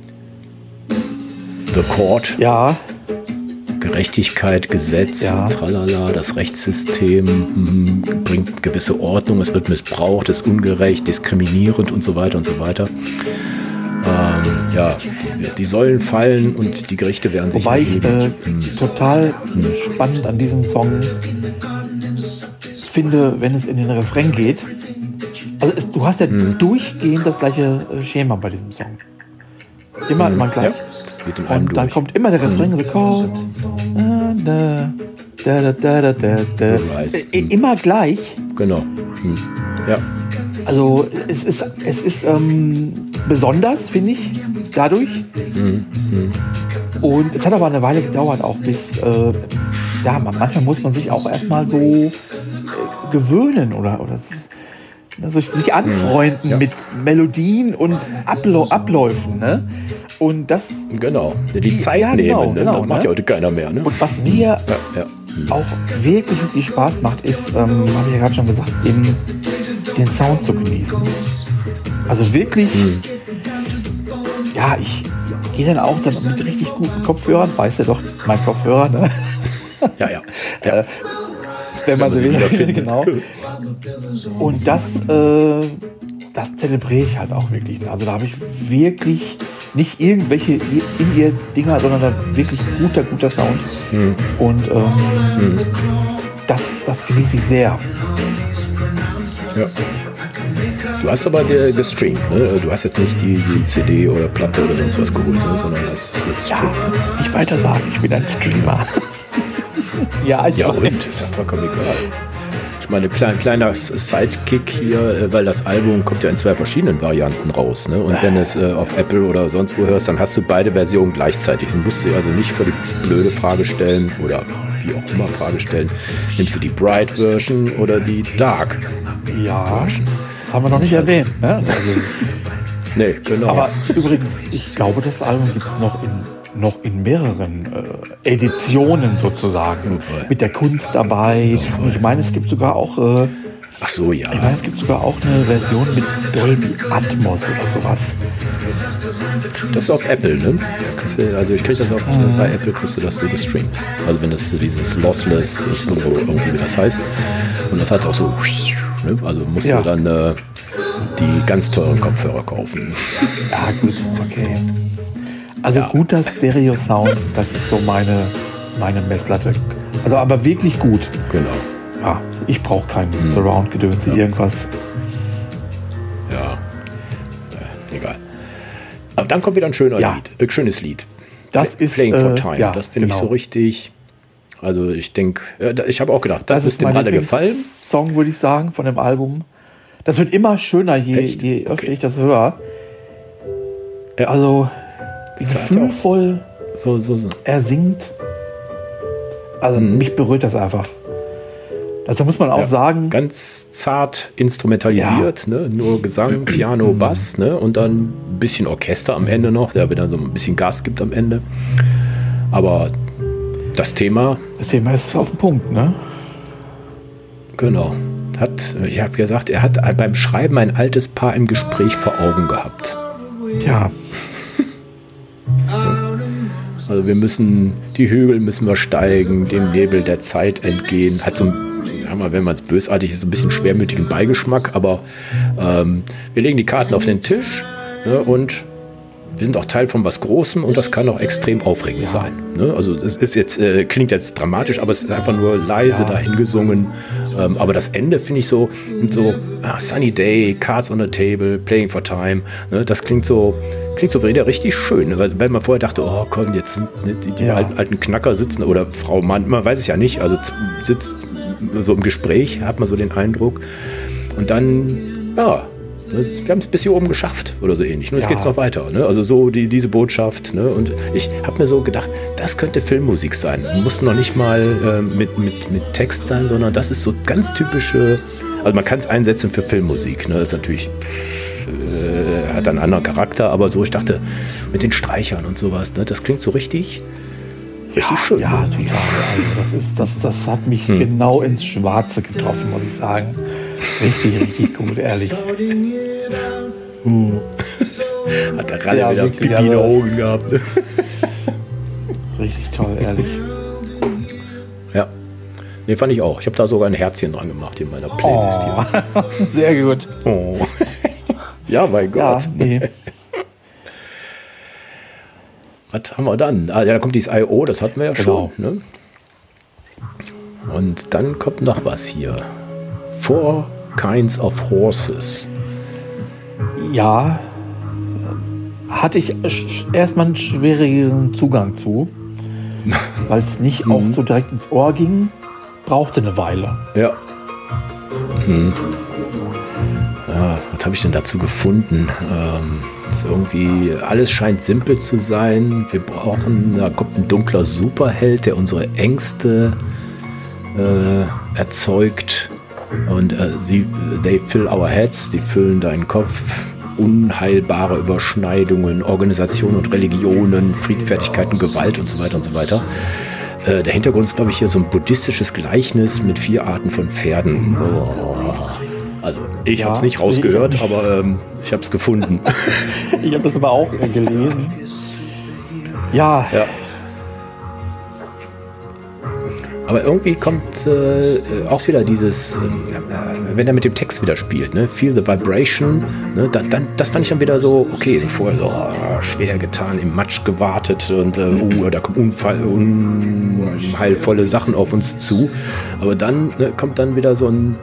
The Court. Ja. Gerechtigkeit, Gesetz, ja. tralala, das Rechtssystem hm, bringt gewisse Ordnung, es wird missbraucht, ist ungerecht, diskriminierend und so weiter und so weiter. Ähm, ja, die, die Säulen fallen und die Gerichte werden sich Wobei ich äh, hm. total hm. spannend an diesem Song finde, wenn es in den Refrain geht. Also es, du hast ja hm. durchgehend das gleiche Schema bei diesem Song. Immer, hm. immer gleich. Ja, das geht in einem und dann durch. Kommt immer der Refrain, hm. Rekord. Da, da, da, da, da, da. Äh, immer gleich. Genau. Hm. Ja. Also es ist, es ist ähm, besonders, finde ich, dadurch. Mhm. Mhm. Und es hat aber eine Weile gedauert, auch bis, äh, ja, manchmal muss man sich auch erstmal so äh, gewöhnen oder, oder also sich anfreunden ja. mit Melodien und Ablau- Abläufen. Ne? Und das... Genau, die, die Zeit ja, nehmen, genau, ne? genau, das macht ne? ja heute keiner mehr. Ne? Und was mir ja, ja. auch wirklich, wirklich Spaß macht, ist, ähm, habe ich ja gerade schon gesagt, den, den Sound zu genießen. Also wirklich, hm. ja, ich gehe dann auch dann mit richtig guten Kopfhörern, weißt du doch, mein Kopfhörer, ne? Ja, ja. ja. Äh, wenn man sie wieder findet, genau. Und das, äh, das zelebriere ich halt auch wirklich. Also da habe ich wirklich nicht irgendwelche In-Ear-Dinger, sondern da wirklich guter, guter Sound. Hm. Und ähm, hm. das, das genieße ich sehr. Ja. Du hast aber der gestreamt, ne? Du hast jetzt nicht die, die C D oder Platte oder sonst was geholt, ne? Sondern das ist jetzt ja, nicht weiter sagen, ich bin ein Streamer. ja, ich ja und, ist ja vollkommen egal. Ich meine, klein, kleiner Sidekick hier, weil das Album kommt ja in zwei verschiedenen Varianten raus, ne? Und wenn du es äh, auf Apple oder sonst wo hörst, dann hast du beide Versionen gleichzeitig. Du musst dir also nicht für die blöde Frage stellen oder wie auch immer Frage stellen, nimmst du die Bright Version oder die Dark ja, Version? Haben wir noch nicht also, erwähnt, ne? Also, nee, genau. Aber übrigens, ich glaube, das Album gibt es noch in, noch in mehreren äh, Editionen sozusagen. Okay. Mit der Kunst dabei. Okay. Und ich meine, es gibt sogar auch äh, Ach so, ja. Ich meine, es gibt sogar auch eine Version mit Dolby Atmos oder sowas. Das ist auf Apple, ne? Also ich kriege das auch mhm. bei Apple, kriegst du das so gestreamt. Also wenn das dieses Lossless, irgendwie wie das heißt. Und das hat auch so, ne? Also musst ja. du dann äh, die ganz teuren Kopfhörer kaufen. Ja, gut, okay. Also ja. guter Stereo-Sound, das ist so meine, meine Messlatte. Also aber wirklich gut. Genau. Ja, ich brauche keinen hm. Surround-Gedöns, ja. irgendwas. Ja, äh, egal. Aber dann kommt wieder ein schöner ja. Lied, ein schönes Lied. Das Play, ist Playing äh, for Time. Ja, das finde genau. ich so richtig. Also ich denke, äh, ich habe auch gedacht, das, das ist dem alle gefallen. Song würde ich sagen von dem Album. Das wird immer schöner, je, je öfter okay. ich das höre. Ja. Also gefühlvoll so, so, so. er singt. Also mhm. mich berührt das einfach. Also muss man auch ja, sagen. Ganz zart instrumentalisiert, ja. ne? Nur Gesang, Piano, Bass, ne? Und dann ein bisschen Orchester am Ende noch, der wieder so ein bisschen Gas gibt am Ende. Aber das Thema. Das Thema ist auf den Punkt, ne? Genau. Hat, ich habe gesagt, er hat beim Schreiben ein altes Paar im Gespräch vor Augen gehabt. Ja. Also wir müssen, die Hügel müssen wir steigen, dem Nebel der Zeit entgehen. Hat so ein, wenn man es bösartig ist, so ein bisschen schwermütigen Beigeschmack, aber ähm, wir legen die Karten auf den Tisch, ne, und wir sind auch Teil von was Großem und das kann auch extrem aufregend ja. sein. Ne? Also es ist jetzt, äh, klingt jetzt dramatisch, aber es ist einfach nur leise ja. dahin gesungen. Ähm, aber das Ende finde ich so, so ah, Sunny Day, Cards on the Table, Playing for Time. Ne? Das klingt so, klingt so wieder richtig schön. Ne? Weil, weil man vorher dachte, oh komm, jetzt sind ne, die, die ja. alten, alten Knacker sitzen oder Frau, Mann, man weiß es ja nicht. Also sitzt so im Gespräch, hat man so den Eindruck. Und dann, ja, wir haben es bis hier oben geschafft oder so ähnlich. Nur jetzt ja. geht es noch weiter. Ne? Also so die, diese Botschaft. Ne? Und ich habe mir so gedacht, das könnte Filmmusik sein. Muss noch nicht mal äh, mit, mit, mit Text sein, sondern das ist so ganz typische, also man kann es einsetzen für Filmmusik. Ne? Das ist natürlich, äh, hat einen anderen Charakter, aber so, ich dachte, mit den Streichern und sowas, ne? Das klingt so richtig, richtig ja, schön. Ja, total. Also das, ist, das, das hat mich hm. genau ins Schwarze getroffen, muss ich sagen. Richtig, richtig gut, ehrlich. Uh. Hat er gerade ja, wieder Pipi in den Augen gehabt. Richtig toll, ehrlich. Ja. Nee, fand ich auch. Ich habe da sogar ein Herzchen dran gemacht in meiner Playlist oh. hier. Sehr gut. Oh. Ja, mein Gott. Ja, nee. Was haben wir dann? Ah, ja, da kommt dieses I O, das hatten wir ja genau. schon. Ne? Und dann kommt noch was hier. Four Kinds of Horses. Ja, hatte ich erstmal einen schwierigen Zugang zu, weil es nicht auch so direkt ins Ohr ging, brauchte eine Weile. Ja. Hm. Ja, was habe ich denn dazu gefunden? Ähm, ist irgendwie, alles scheint simpel zu sein. Wir brauchen, da kommt ein dunkler Superheld, der unsere Ängste äh, erzeugt. Und äh, sie, they fill our heads, die füllen deinen Kopf. Unheilbare Überschneidungen, Organisationen und Religionen, Friedfertigkeit und Gewalt und so weiter und so weiter. Äh, der Hintergrund ist, glaube ich, hier so ein buddhistisches Gleichnis mit vier Arten von Pferden. Oh. Also, ich ja, habe es nicht rausgehört, ich aber ähm, ich habe es gefunden. Ich habe das aber auch gelesen. Ja. ja. Aber irgendwie kommt äh, auch wieder dieses, äh, wenn er mit dem Text wieder spielt, ne? Feel the vibration, ne? dann, dann, das fand ich dann wieder so, okay, vorher so oh, schwer getan, im Matsch gewartet und äh, uh, da kommen unfall, unheilvolle Sachen auf uns zu. Aber dann ne, kommt dann wieder so ein,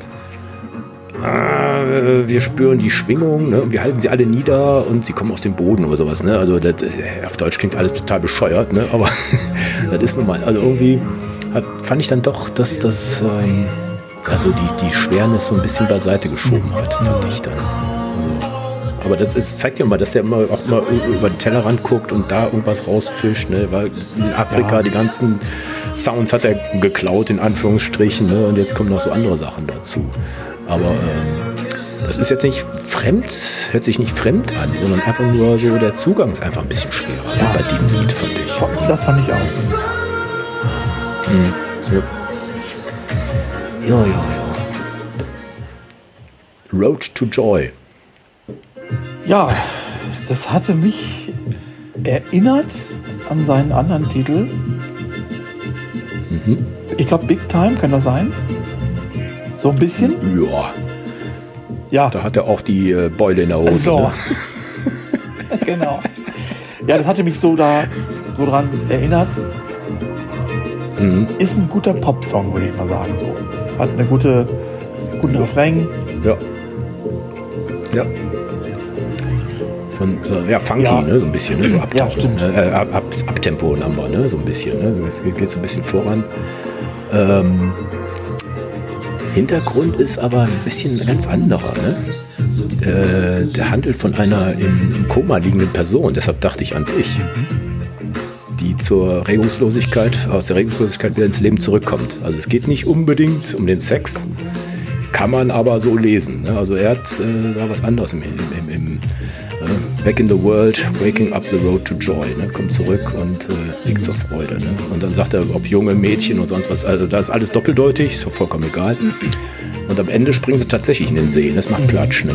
äh, wir spüren die Schwingung, ne? Wir halten sie alle nieder und sie kommen aus dem Boden oder sowas. Ne? Also das, auf Deutsch klingt alles total bescheuert, ne? Aber das ist normal. Also irgendwie Hat, fand ich dann doch, dass das ähm, also die, die Schwernis so ein bisschen beiseite geschoben hat, fand ich dann. Also, aber das ist, zeigt ja mal, dass der immer auch mal über den Tellerrand guckt und da irgendwas rausfischt. Ne? Weil in Afrika ja. die ganzen Sounds hat er geklaut, in Anführungsstrichen, ne? Und jetzt kommen noch so andere Sachen dazu. Aber ähm, das ist jetzt nicht fremd, hört sich nicht fremd an, sondern einfach nur so, der Zugang ist einfach ein bisschen schwerer ja. ne? bei dem Lied, fand ich. Das fand ich auch. Hm. Ja. Ja, ja, ja. Road to Joy. Ja, das hatte mich erinnert an seinen anderen Titel. Mhm. Ich glaube, Big Time, kann das sein? So ein bisschen? Ja. Ja. Da hat er auch die äh, Beule in der Hose. So. Ne? Genau. Ja, das hatte mich so da so dran erinnert. Mhm. Ist ein guter Pop-Song, würde ich mal sagen. So. Hat eine gute, guten Refrain. Ja. Ja. So, so, ja, funky, ja. Ne? So ein bisschen. Ne? So ab, ja, stimmt. Äh, ab, ab, Abtempo-Number, ne? So ein bisschen. Ne? So, es geht, geht so ein bisschen voran. Ähm, Hintergrund ist aber ein bisschen ein ganz anderer. Ne? Äh, der handelt von einer im, im Koma liegenden Person. Deshalb dachte ich an dich. Die zur Regungslosigkeit, aus der Regungslosigkeit wieder ins Leben zurückkommt. Also es geht nicht unbedingt um den Sex, kann man aber so lesen. Ne? Also er hat äh, da was anderes im, im, im, im äh, Back in the World, Waking Up the Road to Joy. Ne? Kommt zurück und äh, liegt zur Freude. Ne? Und dann sagt er, ob junge Mädchen und sonst was, also da ist alles doppeldeutig, ist vollkommen egal. Und am Ende springen sie tatsächlich in den See. Das macht Platsch. Ne?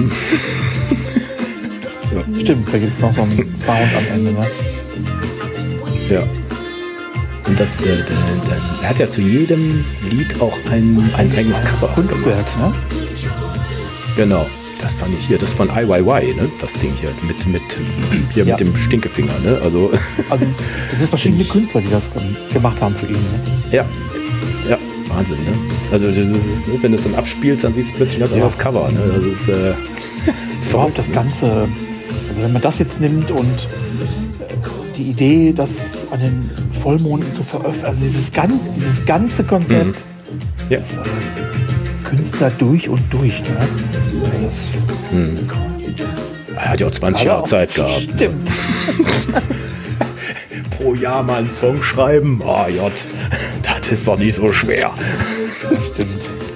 Ja. Stimmt, da gibt es noch so einen Sound am Ende. Ne? Ja. Und das, der, der, der, er hat ja zu jedem Lied auch ein, ein eigenes Cover Kunstwerk, ne? Genau. das fand ich hier, das von I Y Y, ne? Das Ding hier, mit, mit, hier ja. mit dem Stinkefinger, ne? Also, also es sind verschiedene Künstler, die das gemacht haben für ihn, ne? Ja, ja, Wahnsinn, ne? Also das ist, wenn du es dann abspielst, dann siehst du plötzlich das ja. anderes Cover, ne? Das ist äh, überhaupt das Ganze, also wenn man das jetzt nimmt und die Idee, das an den Vollmonden zu veröffentlichen, also dieses, ganz, dieses ganze Konzept, mhm. ja. ist, äh, Künstler durch und durch. Ne? Mhm. Er hat ja auch zwanzig Jahre Zeit gehabt. Stimmt. Pro Jahr mal einen Song schreiben, oh Gott, das ist doch nicht so schwer. Stimmt.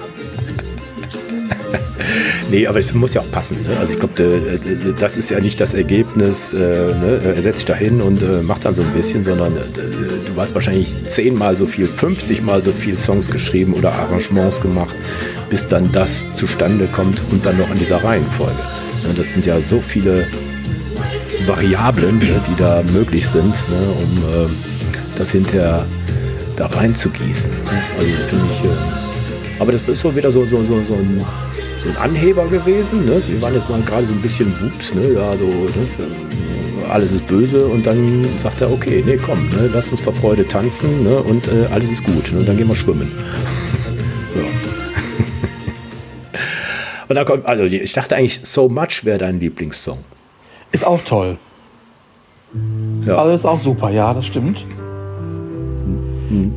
Nee, aber es muss ja auch passen. Ne? Also ich glaube, das ist ja nicht das Ergebnis, äh, ne? Er setzt sich da hin und äh, macht dann so ein bisschen, sondern äh, du hast wahrscheinlich zehnmal so viel, fünfzig Mal so viel Songs geschrieben oder Arrangements gemacht, bis dann das zustande kommt und dann noch in dieser Reihenfolge. Ne? Das sind ja so viele Variablen, ne, die da möglich sind, ne, um äh, das hinterher da reinzugießen. Ne? Also finde ich, äh, aber das ist so wieder so, so, so, so ein so ein Anheber gewesen, ne? Die waren jetzt mal gerade so ein bisschen Wups, ne? Ja, so, ne? Alles ist böse und dann sagt er, okay, nee, komm, ne? Lass uns vor Freude tanzen, ne? Und äh, alles ist gut, ne? Und dann gehen wir schwimmen. Ja. Und dann kommt, also ich dachte eigentlich, So Much wäre dein Lieblingssong. Ist auch toll. Ja. Also ist auch super, ja, das stimmt. Hm.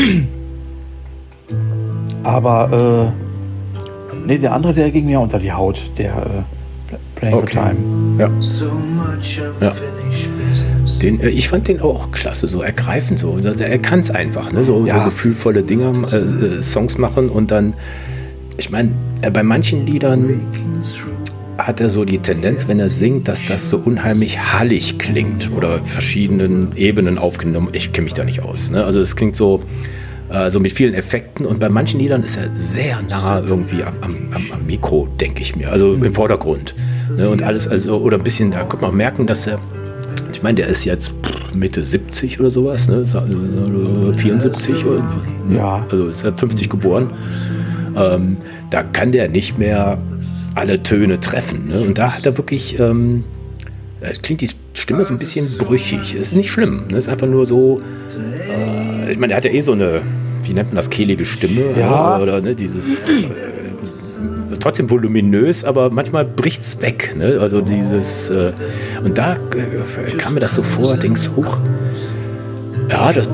Aber äh, nee, der andere, der ging mir unter die Haut, der äh, Playing okay. the Time. Ja. ja. Den, äh, ich fand den auch klasse, so ergreifend. So. Also, er kann es einfach, ne? so, ja. so gefühlvolle Dinger, äh, äh, Songs machen und dann, ich meine, äh, bei manchen Liedern hat er so die Tendenz, wenn er singt, dass das so unheimlich hallig klingt oder verschiedenen Ebenen aufgenommen. Ich kenne mich da nicht aus. Ne? Also es klingt so, äh, so mit vielen Effekten und bei manchen Liedern ist er sehr nah irgendwie am, am, am Mikro, denke ich mir, also im Vordergrund. Ne? Und alles, also, oder ein bisschen, da kann man merken, dass er, ich meine, der ist jetzt Mitte siebzig oder sowas, ne? vierundsiebzig oder, ja. Also ist er fünfzig geboren. Ähm, da kann der nicht mehr alle Töne treffen. Ne? Und da hat er wirklich, ähm, klingt die Stimme so ein bisschen brüchig. Es ist nicht schlimm. Ne? Es ist einfach nur so, äh, ich meine, er hat ja eh so eine, wie nennt man das, kehlige Stimme. Ja. Oder, oder ne, dieses, äh, trotzdem voluminös, aber manchmal bricht's weg. Ne? Also dieses, äh, und da äh, kam mir das so vor, denkst, huch, ja, das,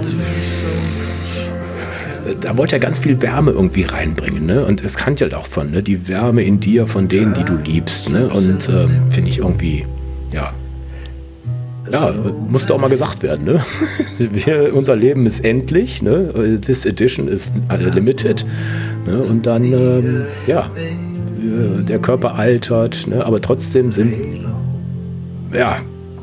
da wollte er ganz viel Wärme irgendwie reinbringen, ne? Und es handelt auch von, ne? Die Wärme in dir, von denen, die du liebst, ne? Und ähm, finde ich irgendwie, ja, ja, musste auch mal gesagt werden, ne? Wir, unser Leben ist endlich, ne? This edition is limited, ne? Und dann, ähm, ja, der Körper altert, ne? Aber trotzdem sind, ja,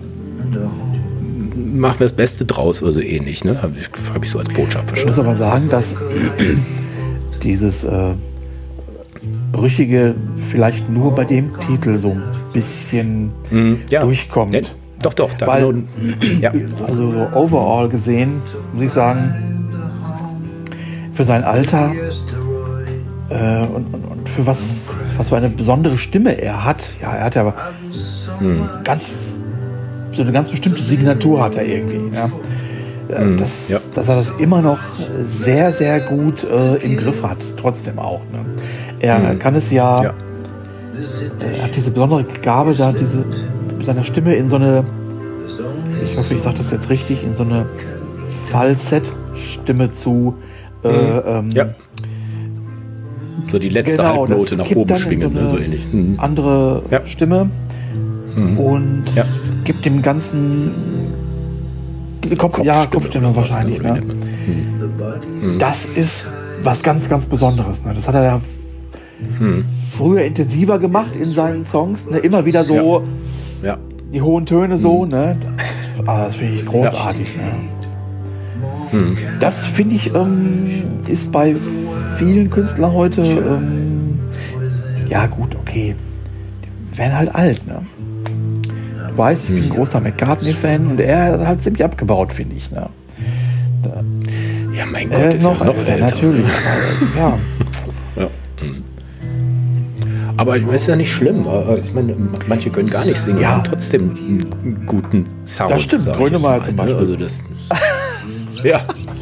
machen wir das Beste draus oder so ähnlich, ne? Habe ich, hab ich so als Botschaft verstanden. Ich muss aber sagen, dass dieses äh, Brüchige vielleicht nur bei dem Titel so ein bisschen mm, ja. durchkommt. Ja, doch, doch. Da Weil, nur, ja. Also so overall gesehen, muss ich sagen, für sein Alter äh, und, und, und für was, was für eine besondere Stimme er hat. Ja, er hat ja hm. ganz so eine ganz bestimmte Signatur hat er irgendwie. Ja. Mm, das, ja. Dass er das immer noch sehr, sehr gut äh, im Griff hat, trotzdem auch. Ne. Er mm. kann es ja, ja. Er hat diese besondere Gabe, da diese mit seiner Stimme in so eine, ich hoffe, ich sage das jetzt richtig, in so eine Falsett-Stimme zu äh, mm. ähm, ja. So die letzte genau, Halbnote nach oben schwingen, so, so ähnlich. Mhm. Andere ja. Stimme mhm. und ja. gibt dem Ganzen Kopf, Kopfstimme, ja, Kopfstimme wahrscheinlich. Ne? Mhm. Das ist was ganz, ganz Besonderes. Ne? Das hat er ja mhm. früher intensiver gemacht in seinen Songs. Ne? Immer wieder so ja. Ja. die hohen Töne so. Mhm. Ne? Das, ah, das finde ich großartig. Ja. Ne? Mhm. Das finde ich ähm, ist bei vielen Künstlern heute ähm, ja gut, okay. Die werden halt alt, ne? Ich weiß, ich bin ein großer McCartney-Fan und er ist halt ziemlich abgebaut, finde ich. Ne? Da, ja, mein Gott, ist, ist noch, ja noch älter. Natürlich. ja. ja. Aber es ist ja nicht schlimm. Ich meine, manche können gar nicht singen, ja. haben trotzdem einen guten Sound. Das stimmt, Grönemeyer zum Beispiel. Also das, ja.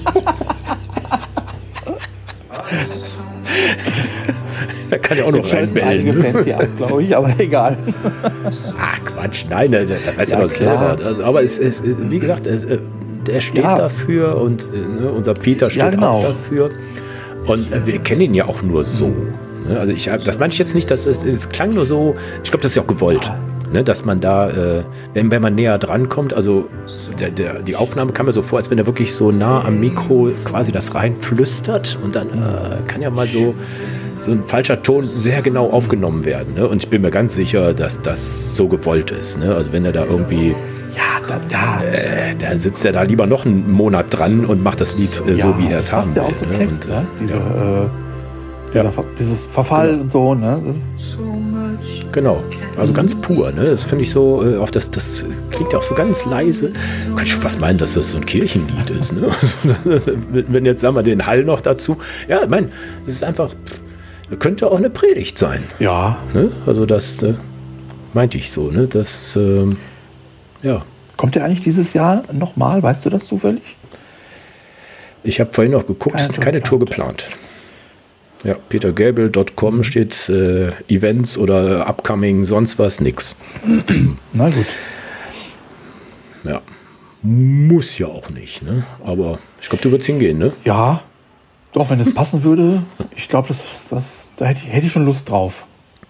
Da kann ja auch noch reinbellen. Einige Fans hier ab, glaube ich, aber egal. Ach Quatsch, nein, da weiß ja, er was selber. Also, aber es ist, wie gesagt, es, der steht ja. dafür und ne, unser Peter steht ja, genau. auch dafür. Und äh, wir kennen ihn ja auch nur so. Ne? Also ich, das meine ich jetzt nicht, dass es, es klang nur so, ich glaube, das ist ja auch gewollt. Ne, dass man da, äh, wenn, wenn man näher dran kommt, also der, der, die Aufnahme kam mir so vor, als wenn er wirklich so nah am Mikro quasi das reinflüstert und dann äh, kann ja mal so, so ein falscher Ton sehr genau aufgenommen werden. Ne? Und ich bin mir ganz sicher, dass das so gewollt ist. Ne? Also wenn er da irgendwie, ja, da, da, äh, da sitzt er da lieber noch einen Monat dran und macht das Lied äh, ja, so, wie er es haben will. Ja, auch ne? Text, und, ne? Diese, ja. Äh, dieser, ja. Dieses Verfall genau. und so, ne? Genau, also ganz pur, ne? Das finde ich so, äh, auch das, das klingt ja auch so ganz leise. Könnte ich fast meinen, dass das so ein Kirchenlied ist, ne? Also, wenn jetzt, sagen wir, den Hall noch dazu. Ja, ich meine, es ist einfach, könnte auch eine Predigt sein. Ja. Ne? Also das äh, meinte ich so, ne? Das, ähm, ja. Kommt der eigentlich dieses Jahr nochmal? Weißt du das zufällig? Ich habe vorhin noch geguckt, keine, keine Tour geplant. Ja, peter gabriel punkt com steht äh, Events oder Upcoming, sonst was, nix. Na gut. Ja, muss ja auch nicht, ne? Aber ich glaube, du würdest hingehen, ne? Ja, doch, wenn es passen würde. Ich glaube, das, das, da hätte ich, hätte ich schon Lust drauf.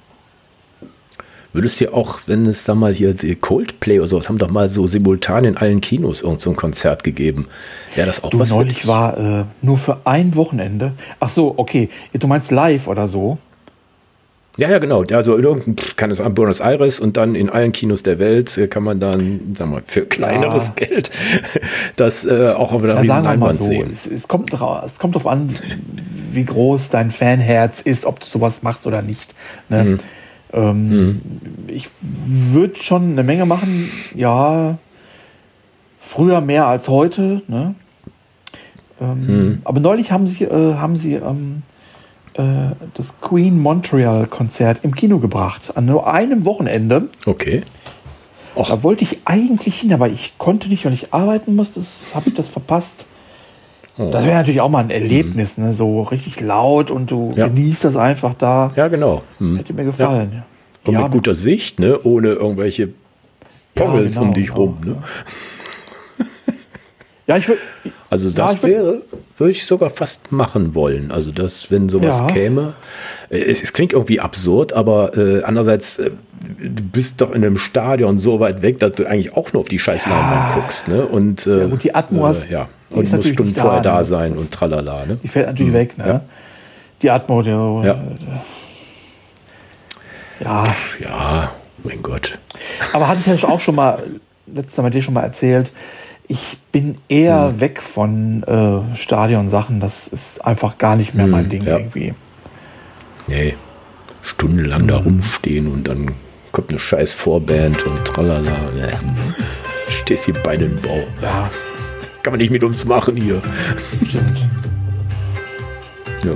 Würdest du auch, wenn es da mal hier die Coldplay oder sowas, haben doch mal so simultan in allen Kinos irgend so ein Konzert gegeben. Wäre das auch du, was? Neulich war äh, nur für ein Wochenende. Ach so, okay. Du meinst live oder so? Ja, ja, genau. Also in irgendein, kann es an Buenos Aires und dann in allen Kinos der Welt kann man dann, sagen wir mal, für kleineres ja. Geld das äh, auch auf einer riesen Leinwand so. sehen. Es, es kommt es kommt darauf an, wie groß dein Fanherz ist, ob du sowas machst oder nicht. Ne? Mhm. Ähm, mhm. Ich würde schon eine Menge machen, ja, früher mehr als heute, ne? Ähm, mhm. Aber neulich haben sie, äh, haben sie ähm, äh, das Queen Montreal Konzert im Kino gebracht, an nur einem Wochenende. Okay. Och. Da wollte ich eigentlich hin, aber ich konnte nicht, weil ich arbeiten musste, habe ich das verpasst. Oh. Das wäre natürlich auch mal ein Erlebnis, mhm. ne? So richtig laut und du ja. genießt das einfach da. Ja, genau. Mhm. Hätte mir gefallen. Ja. Und ja, mit guter Sicht, ne? Ohne irgendwelche Pongels ja, genau, um dich rum. Genau. Ne? Ja, ich würde. Also das ja, wäre, würde ich sogar fast machen wollen. Also das, wenn sowas ja. käme. Es, es klingt irgendwie absurd, aber äh, andererseits, äh, du bist doch in einem Stadion so weit weg, dass du eigentlich auch nur auf die scheiß Leinwand ja. guckst. Ne? Und, äh, ja, gut, die Atmo hast, äh, ja. Und muss Stunden vorher da, da sein und tralala. Ne? Die fällt natürlich mhm. weg. Ne? Ja. Die Atmo, der, ja. Äh, Ja. Ja, mein Gott. Aber hatte ich ja auch schon mal, letztes Mal dir schon mal erzählt, ich bin eher hm. weg von äh, Stadionsachen. Das ist einfach gar nicht mehr hm, mein Ding ja. irgendwie. Nee, stundenlang hm. da rumstehen und dann kommt eine scheiß Vorband und tralala. Nee. Stehst hier Beine im Bauch. Ja. Kann man nicht mit uns machen hier. Stimmt. Ja.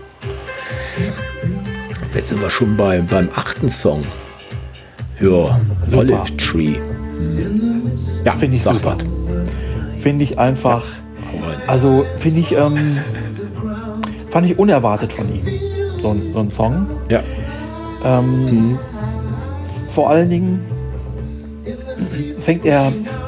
Jetzt sind wir schon bei, beim achten Song. Ja, super. Olive Tree. Hm. Ja, finde ich super. Finde ich einfach, ja. also finde ich, ähm, fand ich unerwartet von ihm, so, so ein Song. Ja. Ähm, mhm. Vor allen Dingen fängt er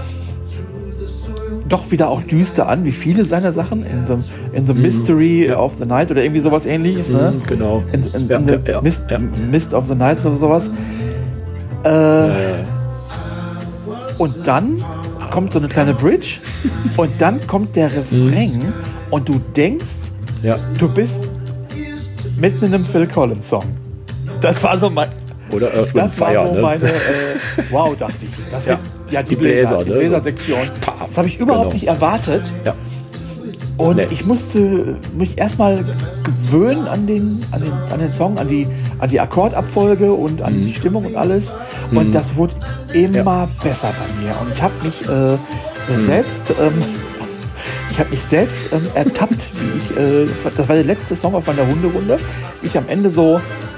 doch wieder auch düster an, wie viele seiner Sachen. In the, in the mm, Mystery ja. of the Night oder irgendwie sowas ähnliches. Mm, ne? Genau. In, in, ja, in the ja, ja, Mist, ja. Mist of the Night oder sowas. Äh, ja, ja. Und dann kommt so eine kleine Bridge und dann kommt der Refrain mm. und du denkst, ja. du bist mitten in einem Phil Collins Song. Das war so mein... Oder Earth, Wind, Das war Fire, so ne? meine, äh, wow, dachte ich. Das ja. Ja, die, die Bläser, Bläser, ne? die Bläsersektion. Das habe ich überhaupt genau. nicht erwartet. Ja. Und nee. ich musste mich erstmal gewöhnen an den, an, den, an den Song, an die, an die Akkordabfolge und an mhm. die Stimmung und alles. Und mhm. das wurde immer ja. besser bei mir. Und ich habe mich äh, mhm. selbst, ähm, ich habe mich selbst ähm, ertappt, wie ich, äh, das, war, das war der letzte Song auf meiner Hunderunde, wie ich am Ende so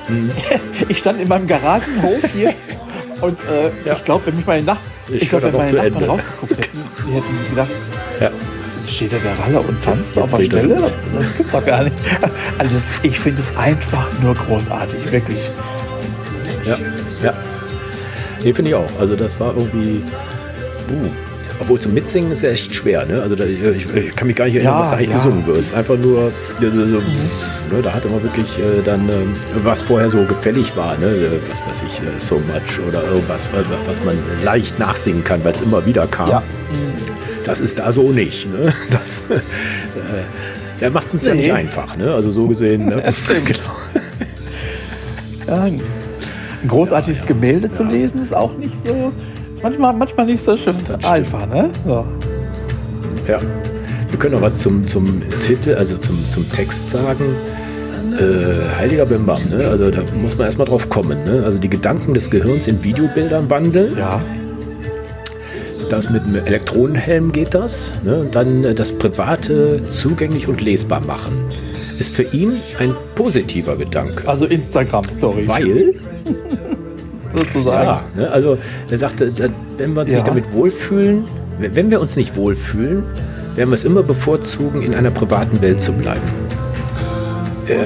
Mhm. Ich stand in meinem Garagenhof hier und äh, ja. ich glaube, wenn mich meine, Nach ich ich glaub, wenn meine Nachbarn Ende. rausgeguckt hätten, die hätten gedacht, ja. steht da der Ralle und tanzt Jetzt auf der Stelle? Das, das gibt's doch gar nicht. Also das, ich finde es einfach nur großartig, wirklich. Ja, ja. Nee, finde ich auch. Also das war irgendwie... Uh. Obwohl zum Mitsingen ist ja echt schwer, ne? Also da, ich, ich kann mich gar nicht erinnern, ja, was da eigentlich ja. gesungen wird. Es ist einfach nur, so, mhm. ne, da hatte man wirklich äh, dann, äh, was vorher so gefällig war, ne? Was weiß ich, äh, So Much oder irgendwas, was man leicht nachsingen kann, weil es immer wieder kam. Ja. Das ist da so nicht, ne? Das äh, der macht es uns nee. ja nicht einfach, ne? Also so gesehen, ne? Genau. Ja, ein großartiges ja, Gemälde ja. zu lesen ist auch nicht so... Manchmal, manchmal nicht so schön einfach, ne? So. Ja. Wir können noch was zum, zum Titel, also zum, zum Text sagen. Äh, Heiliger Bimbam, ne? Also da muss man erstmal drauf kommen, ne? Also die Gedanken des Gehirns in Videobildern wandeln. Ja. Das mit einem Elektronenhelm geht das. Ne? Und dann äh, das Private zugänglich und lesbar machen. Ist für ihn ein positiver Gedanke. Also Instagram-Stories. Weil... sozusagen. Ja, ne, also er sagte, wenn wir uns ja. nicht damit wohlfühlen, wenn wir uns nicht wohlfühlen, werden wir es immer bevorzugen, in einer privaten Welt zu bleiben. Äh,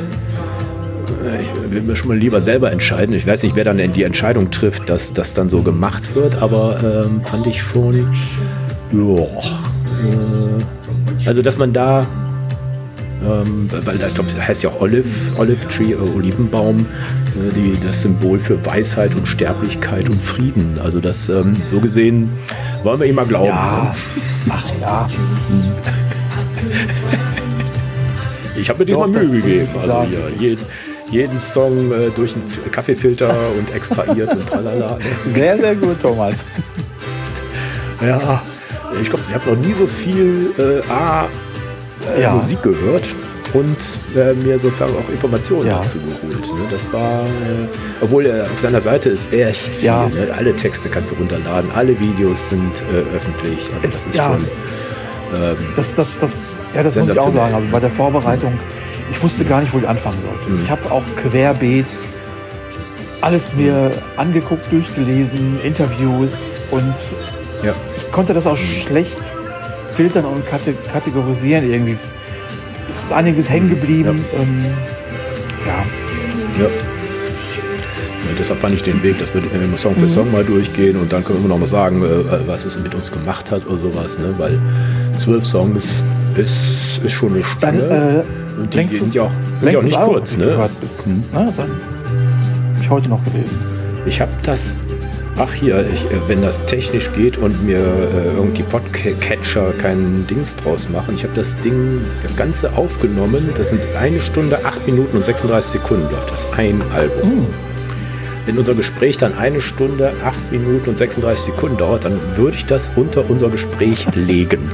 ich will mir schon mal lieber selber entscheiden. Ich weiß nicht, wer dann die Entscheidung trifft, dass das dann so gemacht wird, aber ähm, fand ich schon, ja, äh, also dass man da Ähm, weil ich glaube, das heißt ja auch Olive, Olive Tree, äh, Olivenbaum, äh, die, das Symbol für Weisheit und Sterblichkeit und Frieden. Also das, ähm, so gesehen, wollen wir ihm mal glauben. Ja. Ach ja. Ich habe mir diesmal Mühe gegeben. Also hier, jeden, jeden Song äh, durch einen Kaffeefilter und extrahiert und tralala. Sehr, sehr gut, Thomas. Ja, ich glaube, ich habe noch nie so viel äh, A, Ja. Musik gehört und äh, mir sozusagen auch Informationen ja. dazu geholt. Ne? Das war, äh, obwohl er auf seiner Seite ist echt viel. Ja. Ne? Alle Texte kannst du runterladen, alle Videos sind äh, öffentlich. Also das ist ja. schon. Ähm, das, das, das, ja, das muss ich auch sagen. Also bei der Vorbereitung, ich wusste gar nicht, wo ich anfangen sollte. Mhm. Ich habe auch querbeet alles mir angeguckt, durchgelesen, Interviews und ja. ich konnte das auch mhm. schlecht filtern und kategorisieren irgendwie. Ist einiges hängen geblieben. Ja. Ähm, ja. ja. Ja, deshalb fand ich den Weg, dass wir äh, Song für mhm. Song mal durchgehen und dann können wir noch mal sagen, äh, was es mit uns gemacht hat oder sowas, ne? Weil zwölf Songs ist, ist schon eine Stange. Dann, äh, und die sind ja auch, sind ja auch nicht kurz, ne? Mhm. Na, dann habe ich heute noch gelesen. Ich habe das Ach hier, ich, wenn das technisch geht und mir äh, irgendwie Podcatcher keinen Dings draus machen. Ich habe das Ding, das Ganze aufgenommen. Das sind eine Stunde, acht Minuten und sechsunddreißig Sekunden läuft das, ein Album. Mhm. Wenn unser Gespräch dann eine Stunde, acht Minuten und sechsunddreißig Sekunden dauert, dann würde ich das unter unser Gespräch legen.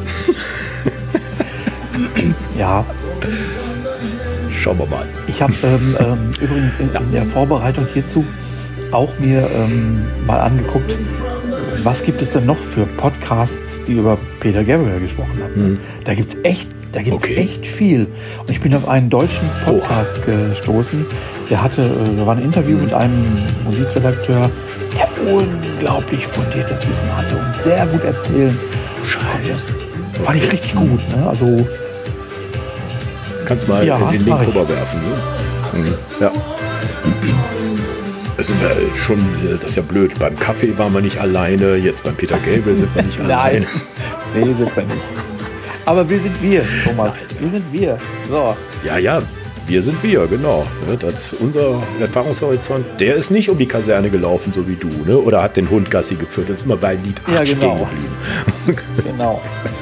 Ja. Schauen wir mal. Ich habe ähm, ähm, übrigens in, ja. in der Vorbereitung hierzu auch mir ähm, mal angeguckt, was gibt es denn noch für Podcasts, die über Peter Gabriel gesprochen haben. Mhm. Da gibt es echt, da gibt's okay. echt viel. Und ich bin auf einen deutschen Podcast oh. gestoßen, der hatte, da war ein Interview mhm. mit einem Musikredakteur, der unglaublich fundiertes Wissen hatte und sehr gut erzählen. Scheiße. Okay. Fand ich richtig gut. Ne? Also, kannst mal ja, den Link rüberwerfen. Ne? Mhm. Ja. Es sind wir schon, das ist ja blöd. Beim Kaffee waren wir nicht alleine, jetzt beim Peter Gabriel sind wir nicht alleine. Nein, nee, sind wir nicht. Aber wir sind wir, Thomas. Wir sind wir. So. Ja, ja, wir sind wir, genau. Das ist unser Erfahrungshorizont. Der ist nicht um die Kaserne gelaufen, so wie du, ne? Oder hat den Hund Gassi geführt und ist immer bei Lied acht ja, genau. stehen geblieben. Genau.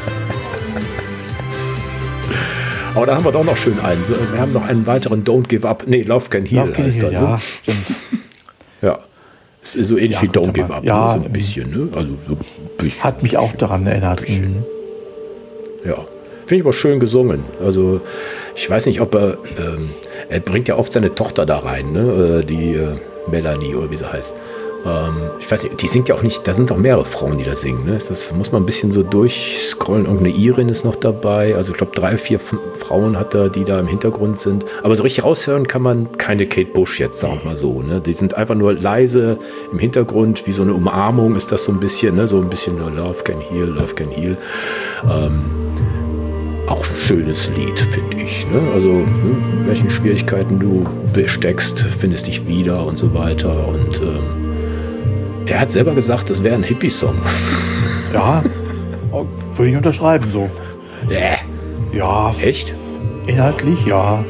Aber da haben wir doch noch schön einen. Wir haben noch einen weiteren Don't Give Up. Nee, Love Can Heal Love Can heißt Heal, er. Ja, ne? stimmt. Ja, es ist so ähnlich ja, wie Don't Give Up, ja, so ein bisschen, ne? Also so ein bisschen. Hat mich auch daran erinnert. Mhm. Ja, finde ich aber schön gesungen. Also ich weiß nicht, ob er, ähm, er bringt ja oft seine Tochter da rein, ne? Die äh, Melanie oder wie sie heißt. Ähm, ich weiß nicht, die singt ja auch nicht, da sind auch mehrere Frauen, die da singen. Ne? Das muss man ein bisschen so durchscrollen. Irgendeine Irin ist noch dabei. Also ich glaube, drei, vier fünf Frauen hat er, die da im Hintergrund sind. Aber so richtig raushören kann man keine Kate Bush jetzt, sagen wir mal so. Ne? Die sind einfach nur leise im Hintergrund, wie so eine Umarmung ist das so ein bisschen. Ne? So ein bisschen Love Can Heal, Love Can Heal. Ähm, auch ein schönes Lied, finde ich. Ne? Also, ne? welchen Schwierigkeiten du besteckst, findest dich wieder und so weiter. Und ähm, er hat selber gesagt, das wäre ein Hippie-Song. Ja, würde ich unterschreiben so. Äh. Ja. Echt? Inhaltlich, ja.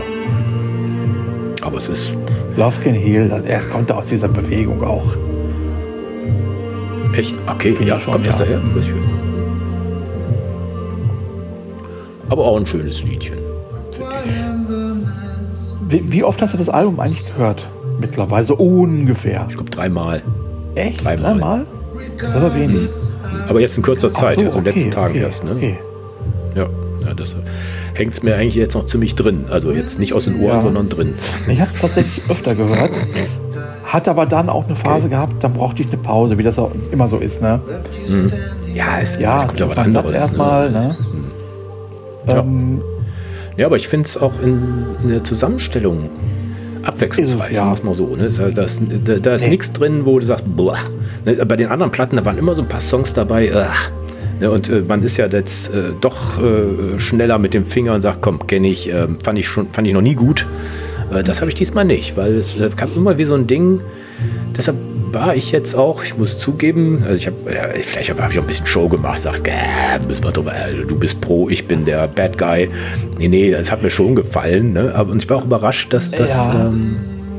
Aber es ist... Love Can Heal, er kommt aus dieser Bewegung auch. Echt? Okay, Find ja, schon, kommt das ja. daher? Aber auch ein schönes Liedchen, finde ich. Wie, wie oft hast du das Album eigentlich gehört? Mittlerweile so ungefähr. Ich glaube dreimal. Echt? Dreimal? Dreimal? Das ist aber wenig. Aber jetzt in kurzer Zeit, so, also in den okay, letzten Tagen okay, erst. Ne? Okay. Ja, ja, das hängt es mir eigentlich jetzt noch ziemlich drin. Also jetzt nicht aus den Ohren, Ja. sondern drin. Ich habe es tatsächlich öfter gehört. Hatte aber dann auch eine Phase Okay. gehabt, dann brauchte ich eine Pause, wie das auch immer so ist. Ne? Hm. Ja, es Ja, da kommt ja was man sagt anderes. erstmal. Ne? Ja. Ähm, Ja, aber ich finde es auch in, in der Zusammenstellung abwechslungsreich, Ist es, ja. sagen wir es mal so. Ne? Ist halt das, da, da ist Nee. nichts drin, wo du sagst, boah. Ne? Bei den anderen Platten, da waren immer so ein paar Songs dabei, ach. Ne? Und äh, man ist ja jetzt äh, doch äh, schneller mit dem Finger und sagt, komm, kenne ich, äh, fand ich schon, fand ich noch nie gut. Äh, das habe ich diesmal nicht, weil es äh, kam immer wie so ein Ding. Deshalb war ich jetzt auch, ich muss zugeben, also ich habe, ja, vielleicht habe ich auch ein bisschen Show gemacht, sagt, äh, müssen wir drüber, äh, du bist Pro, ich bin der Bad Guy. Nee, nee, das hat mir schon gefallen, ne? Aber und ich war auch überrascht, dass das Ja. ähm,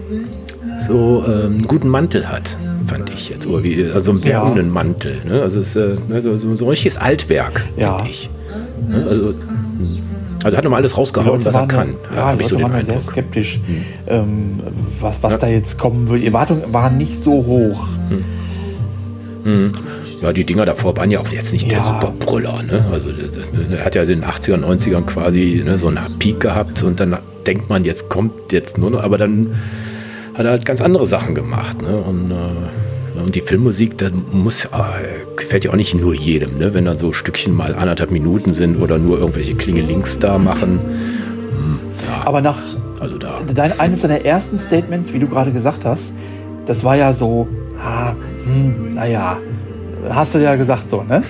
so ähm, einen guten Mantel hat, fand ich jetzt. Oder wie, also einen Ja. wärmenden Mantel. Ne? Also es ist äh, ne, so, so, so ein richtiges Altwerk, Ja. finde ich. Ne? Also, hm. also hat nochmal alles die rausgehauen, Leute was er waren kann. ja, Ja, ja, habe die ich so Leute den waren ja sehr Eindruck. skeptisch, ähm, was, was Ja. da jetzt kommen würde. Die Erwartungen waren nicht so hoch. Mhm. Ja, die Dinger davor waren ja auch jetzt nicht der Ja. super Brüller. Ne? Also das- das- er hat ja in den achtzigern, neunzigern quasi ne, so einen Peak gehabt und dann denkt man, jetzt kommt jetzt nur noch, aber dann hat er halt ganz andere Sachen gemacht. Ne? Und, äh, und die Filmmusik, das muss, äh, gefällt ja auch nicht nur jedem, ne? Wenn da so Stückchen mal anderthalb Minuten sind oder nur irgendwelche Klingelinks da machen. Hm, ja, Aber nach also da. dein, eines deiner ersten Statements, wie du gerade gesagt hast, das war ja so, ah, hm, naja, hast du ja gesagt so, ne?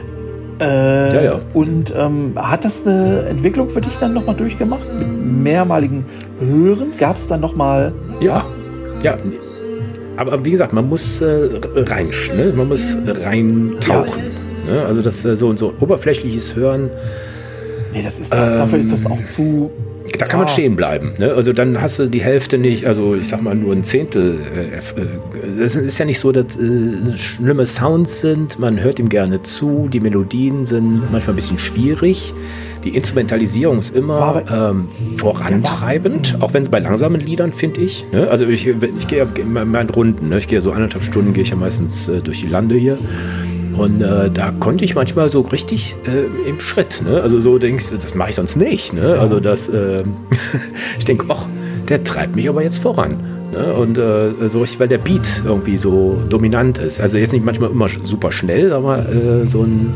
äh, Ja, ja. Und ähm, hat das eine Entwicklung für dich dann nochmal durchgemacht? Mit mehrmaligen Hören? Gab es dann nochmal... Ja, ja. Aber wie gesagt, man muss äh, rein, ne? Man muss reintauchen. Ne? Also das äh, so so oberflächliches Hören, Nee, das ist, dafür ist das auch zu... da kann man ja. stehen bleiben. Ne? Also dann hast du die Hälfte nicht, also ich sag mal nur ein Zehntel. Äh, äh, es ist ja nicht so, dass äh, schlimme Sounds sind, man hört ihm gerne zu, die Melodien sind manchmal ein bisschen schwierig. Die Instrumentalisierung ist immer War ähm, vorantreibend, auch wenn es bei langsamen Liedern, finde ich. Ne? Also ich, ich gehe ja in meinen Runden, ne? Ich gehe so anderthalb Stunden, gehe ich ja meistens äh, durch die Lande hier. Und äh, da konnte ich manchmal so richtig äh, im Schritt, ne? Also so denkst du, das mache ich sonst nicht, ne? Also das, äh, ich denke, ach, der treibt mich aber jetzt voran. Ne? Und äh, so richtig, weil der Beat irgendwie so dominant ist. Also jetzt nicht manchmal immer super schnell, aber äh, so ein,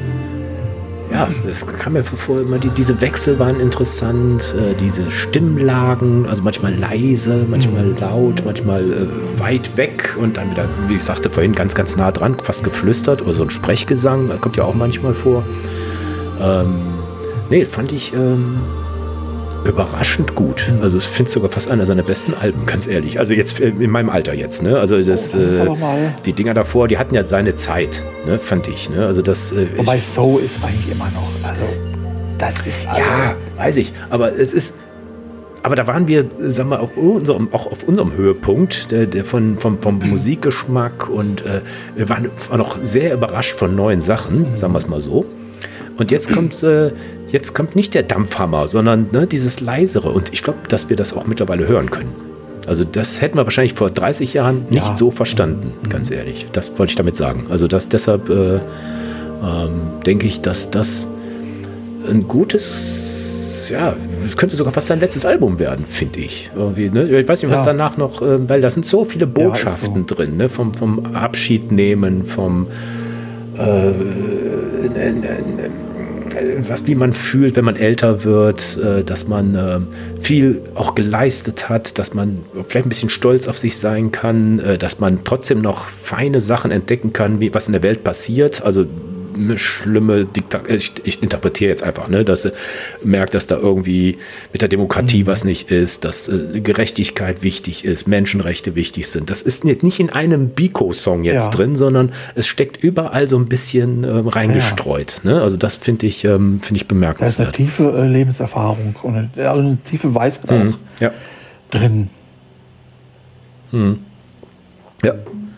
ja, es kam mir vor, immer die, diese Wechsel waren interessant, äh, diese Stimmlagen, also manchmal leise, manchmal laut, manchmal äh, weit weg und dann wieder, wie ich sagte vorhin, ganz, ganz nah dran, fast geflüstert oder so ein Sprechgesang, das kommt ja auch manchmal vor. Ähm, nee, fand ich ähm, überraschend gut. Also ich finde es sogar fast einer seiner besten Alben, ganz ehrlich. Also jetzt äh, in meinem Alter jetzt, ne? Also das, Oh, das ist äh, aber mal- die Dinger davor, die hatten ja seine Zeit, ne? Fand ich, ne? Also das äh, Wobei ich, So ist eigentlich immer noch, also das ist... Also, ja, weiß ich. Aber es ist. Aber da waren wir, sagen wir, auf unserem, auch auf unserem Höhepunkt der, der von, vom, vom Musikgeschmack und äh, wir waren noch sehr überrascht von neuen Sachen, sagen wir es mal so. Und jetzt kommt, äh, jetzt kommt nicht der Dampfhammer, sondern ne, dieses Leisere. Und ich glaube, dass wir das auch mittlerweile hören können. Also das hätten wir wahrscheinlich vor dreißig Jahren nicht Ja. so verstanden, ganz ehrlich. Das wollte ich damit sagen. Also das, deshalb äh, ähm, denke ich, dass das ein gutes das, ja, das könnte sogar fast sein letztes Album werden, finde ich. Irgendwie, ne? Ich weiß nicht, was ja. danach noch, äh, weil da sind so viele Botschaften ja, so. drin, ne? Vom, vom Abschied nehmen, vom äh, äh, äh, was, wie man fühlt, wenn man älter wird, äh, dass man äh, viel auch geleistet hat, dass man vielleicht ein bisschen stolz auf sich sein kann, äh, dass man trotzdem noch feine Sachen entdecken kann, wie was in der Welt passiert. Also eine schlimme Diktatur, ich, ich interpretiere jetzt einfach, ne, dass er merkt, dass da irgendwie mit der Demokratie mhm. was nicht ist, dass äh, Gerechtigkeit wichtig ist, Menschenrechte wichtig sind. Das ist nicht in einem Biko-Song jetzt ja. drin, sondern es steckt überall so ein bisschen ähm, reingestreut. Ja. Ne? Also das finde ich, ähm, finde ich bemerkenswert. Da ist eine tiefe äh, Lebenserfahrung und eine, also eine tiefe Weisheit mhm. auch ja. drin. Mhm. Ja.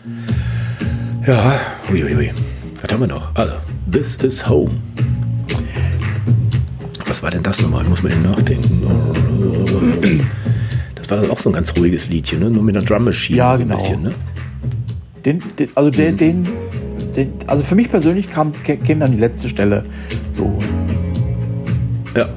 Ja, uiuiui. Was haben wir noch? Also, This is Home. Was war denn das nochmal? Ich muss mal eben nachdenken. Das war auch so ein ganz ruhiges Liedchen, ne? Nur mit einer Drum Machine ja, so ein genau. bisschen, ne? Den, den, also, der, mhm. den, den, also für mich persönlich kam, käme dann die letzte Stelle. So. Ja.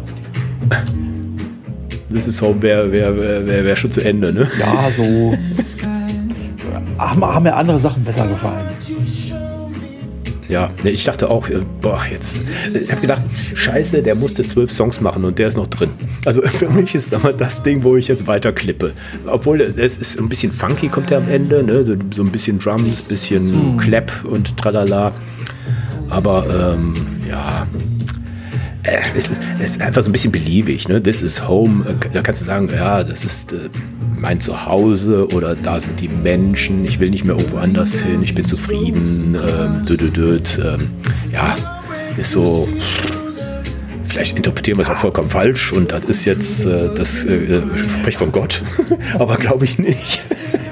This is Home wäre wär, wär, wär, wär schon zu Ende, ne? Ja, so. haben, haben mir andere Sachen besser gefallen. Ja, ich dachte auch, boah, jetzt, ich habe gedacht, scheiße, der musste zwölf Songs machen und der ist noch drin. Also für mich ist aber das Ding, wo ich jetzt weiter klippe. Obwohl es ist ein bisschen funky, kommt der am Ende, ne? so, so ein bisschen Drums, bisschen Clap und tralala. Aber ähm, ja, es ist, es ist einfach so ein bisschen beliebig. Ne? This is Home, da kannst du sagen, ja, das ist äh, mein Zuhause oder da sind die Menschen, ich will nicht mehr irgendwo anders hin, ich bin zufrieden, ähm, dü, dü, dü, ähm, ja, ist so, vielleicht interpretieren wir es auch vollkommen falsch und das ist jetzt, äh, das äh, spricht von Gott, aber glaube ich nicht.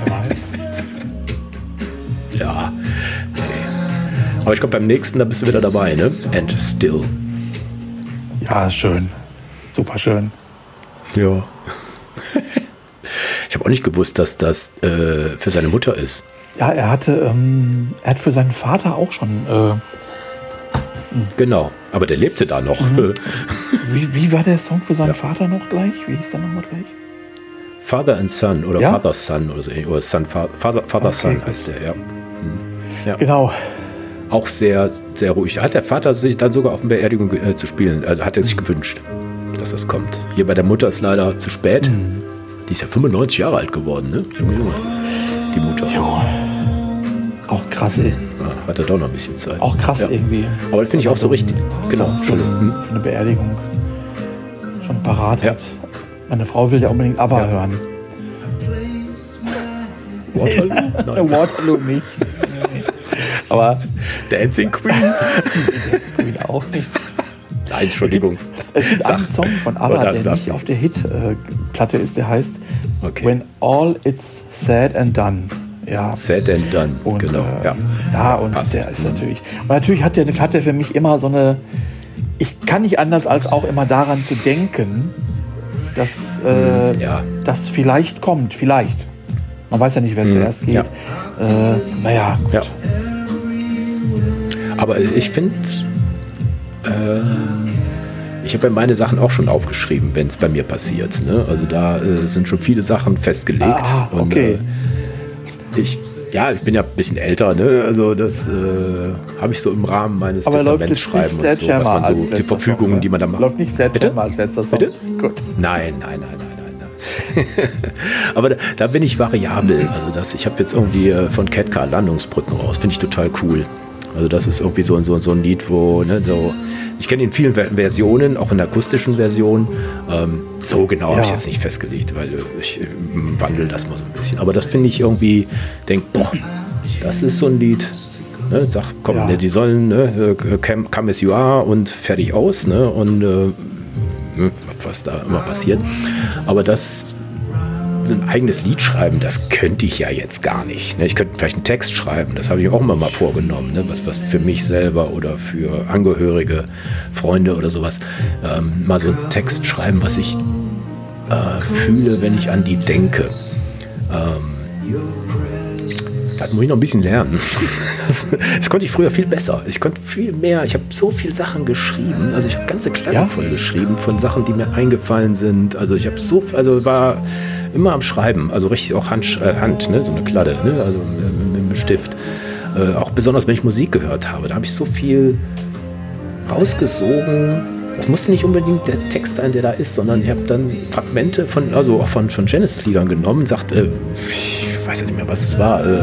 Ja, nee. Aber ich glaube beim nächsten, da bist du wieder dabei, ne? And Still. Ja, schön, super schön. Ja. Ich habe auch nicht gewusst, dass das äh, für seine Mutter ist. Ja, er hatte, ähm, er hat für seinen Vater auch schon. Äh, genau, aber der lebte da noch. Mhm. wie, wie war der Song für seinen ja. Vater noch gleich? Wie hieß der nochmal gleich? Father and Son oder ja? Father Son oder so. Oder Son, Father, Father okay. Son heißt der, ja. ja. Genau. Auch sehr, sehr ruhig. Hat der Vater sich dann sogar auf eine Beerdigung äh, zu spielen, also hat er sich mhm. gewünscht, dass das kommt. Hier bei der Mutter ist leider zu spät. Mhm. Die ist ja fünfundneunzig Jahre alt geworden, ne? Junge, Junge. Die Mutter. Jo. Auch krass, ey. Ja, hat er doch noch ein bisschen Zeit. Auch krass ja. irgendwie. Aber das finde ich auch so richtig. Genau, Entschuldigung. Hm? Für eine Beerdigung schon parat ja. hat. Meine Frau will ja unbedingt ABBA ja. hören. Waterloo? Nein. Waterloo nicht. Aber Dancing Queen? Queen auch nicht. Nein, Entschuldigung. Es gibt einen Song von ABBA, der nicht auf der Hit-Platte ist, der heißt okay. When All It's Said and Done. Ja. Said and Done, und, genau. Äh, ja, ja und Passt. Der ist natürlich. Und natürlich hat der, hat der für mich immer so eine. Ich kann nicht anders als auch immer daran zu denken, dass äh, ja. das vielleicht kommt, vielleicht. Man weiß ja nicht, wer mhm. zuerst geht. Ja. Äh, naja, gut. Ja. Aber ich finde. Äh, Ich habe ja meine Sachen auch schon aufgeschrieben, wenn es bei mir passiert. Ne? Also da äh, sind schon viele Sachen festgelegt. Ah, okay. Und, äh, ich, ja, ich bin ja ein bisschen älter, ne? Also das äh, habe ich so im Rahmen meines Aber Testaments schreiben und so, was man so, die Verfügungen, Song, die man da macht. Läuft nicht Sledgehammer als letzter Song. Bitte? Gut. Nein, nein, nein, nein, nein. nein. Aber da, da bin ich variabel. Also das, ich habe jetzt irgendwie äh, von Ketka Landungsbrücken raus. Finde ich total cool. Also das ist irgendwie so, so, so ein Lied, wo, ne, so, ich kenne ihn in vielen Versionen, auch in der akustischen Version. Ähm, so genau ja. habe ich jetzt nicht festgelegt, weil ich äh, wandle das mal so ein bisschen. Aber das finde ich irgendwie, denke, boah, das ist so ein Lied. Ne, sag, komm, ja. ne, die sollen, ne, come, come as you are und fertig aus, ne, und äh, was da immer passiert. Aber das ein eigenes Lied schreiben, das könnte ich ja jetzt gar nicht. Ne? Ich könnte vielleicht einen Text schreiben, das habe ich auch immer mal vorgenommen, ne? was, was für mich selber oder für Angehörige, Freunde oder sowas, ähm, mal so einen Text schreiben, was ich äh, fühle, wenn ich an die denke. Ähm, das muss ich noch ein bisschen lernen. Das, das konnte ich früher viel besser. Ich konnte viel mehr. Ich habe so viele Sachen geschrieben. Also ich habe ganze Kladden ja? voll geschrieben von Sachen, die mir eingefallen sind. Also ich habe so, also war immer am Schreiben. Also richtig auch Hand, äh, Hand ne? So eine Kladde, ne? Also mit, mit dem Stift. Äh, auch besonders, wenn ich Musik gehört habe. Da habe ich so viel rausgesogen. Das musste nicht unbedingt der Text sein, der da ist, sondern ich habe dann Fragmente von, also auch von, von Genesis-Liedern genommen, sagt, äh, ich weiß ja nicht mehr, was es war, äh,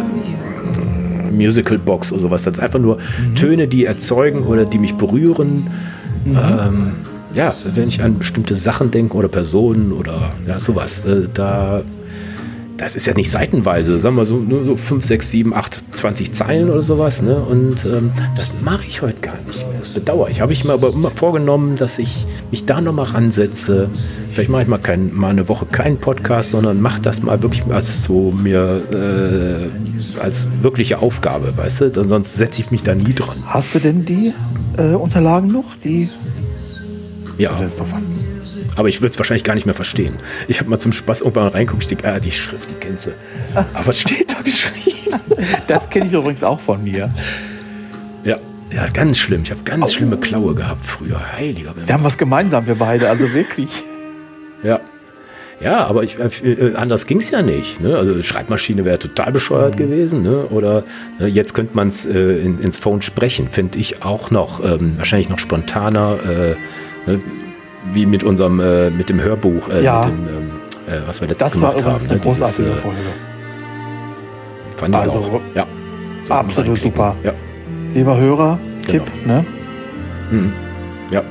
äh, Musical Box oder sowas. Das ist einfach nur mhm. Töne, die erzeugen oder die mich berühren. Mhm. Ähm, ja, wenn ich an bestimmte Sachen denke oder Personen oder ja, sowas, äh, da das ist ja nicht seitenweise, sagen wir so, nur so fünf, sechs, sieben, acht, zwanzig Zeilen oder sowas, ne? Und ähm, das mache ich heute gar nicht mehr. Das bedauere ich. Habe ich mir aber immer vorgenommen, dass ich mich da nochmal ransetze. Vielleicht mache ich mal, kein, mal eine Woche keinen Podcast, sondern mache das mal wirklich als so mir äh, als wirkliche Aufgabe, weißt du? Sonst setze ich mich da nie dran. Hast du denn die äh, Unterlagen noch? Die ja. Das ist doch fun. Aber ich würde es wahrscheinlich gar nicht mehr verstehen. Ich habe mal zum Spaß irgendwann reingeguckt, ich denke, ah, die Schrift, die kennst du. Aber was steht da geschrieben? Das kenne ich übrigens auch von mir. Ja, ja, ganz schlimm. Ich habe ganz oh. schlimme Klaue gehabt früher. Heiliger Bild. Wir haben was gemeinsam, wir beide, also wirklich. Ja. Ja, aber ich, äh, anders ging es ja nicht. Ne? Also Schreibmaschine wäre total bescheuert mhm. gewesen. Ne? Oder äh, jetzt könnte man es äh, in, ins Phone sprechen, finde ich auch noch, ähm, wahrscheinlich noch spontaner, äh, ne? Wie mit unserem, äh, mit dem Hörbuch, äh, ja. mit dem, äh, was wir letztes gemacht haben. Eine großartige Dieses, äh, Folge. Fand ich also, auch. Ja. So absolut super. Ja. Lieber Hörer, Tipp, genau. ne? Mhm. Ja.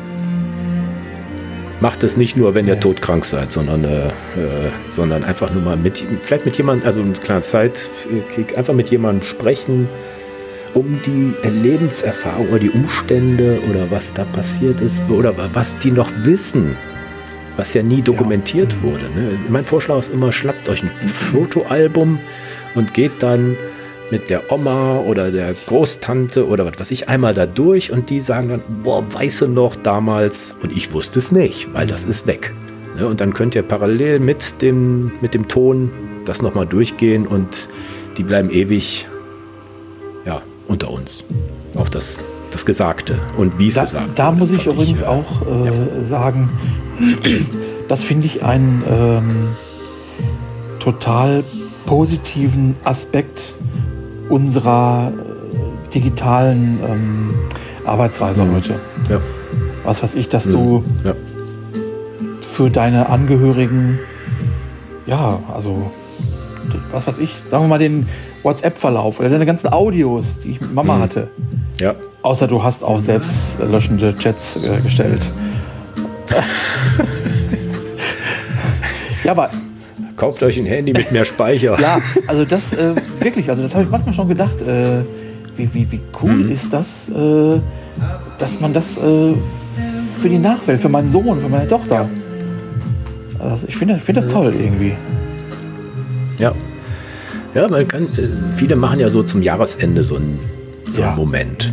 Macht es nicht nur, wenn ihr ja. todkrank seid, sondern, äh, äh, sondern einfach nur mal mit, vielleicht mit jemandem, also ein kleiner Sidekick, einfach mit jemandem sprechen, um die Lebenserfahrung oder die Umstände oder was da passiert ist oder was die noch wissen, was ja nie dokumentiert ja. wurde. Ne? Mein Vorschlag ist immer, schnappt euch ein Fotoalbum und geht dann mit der Oma oder der Großtante oder was weiß ich einmal da durch und die sagen dann, boah, weißt du noch damals? Und ich wusste es nicht, weil das ist weg. Ne? Und dann könnt ihr parallel mit dem, mit dem Ton das nochmal durchgehen und die bleiben ewig ja, unter uns. Auch das, das Gesagte und wie es da, gesagt Da wurde, muss ich übrigens ich, auch äh, ja. sagen, das finde ich einen ähm, total positiven Aspekt unserer äh, digitalen ähm, Arbeitsweise mhm. heute. Ja. Was weiß ich, dass mhm. du ja. für deine Angehörigen, ja, also was weiß ich, sagen wir mal den WhatsApp-Verlauf oder deine ganzen Audios, die ich mit Mama mhm. hatte. Ja. Außer du hast auch selbst löschende Chats äh, gestellt. Ja, aber kauft euch ein Handy mit mehr Speicher. Ja, also das äh, wirklich, also das habe ich manchmal schon gedacht, äh, wie, wie, wie cool mhm. ist das, äh, dass man das äh, für die Nachwelt, für meinen Sohn, für meine Tochter. Ja. Also ich finde find das toll irgendwie. Ja. Ja, man kann, viele machen ja so zum Jahresende so einen so ja. Moment.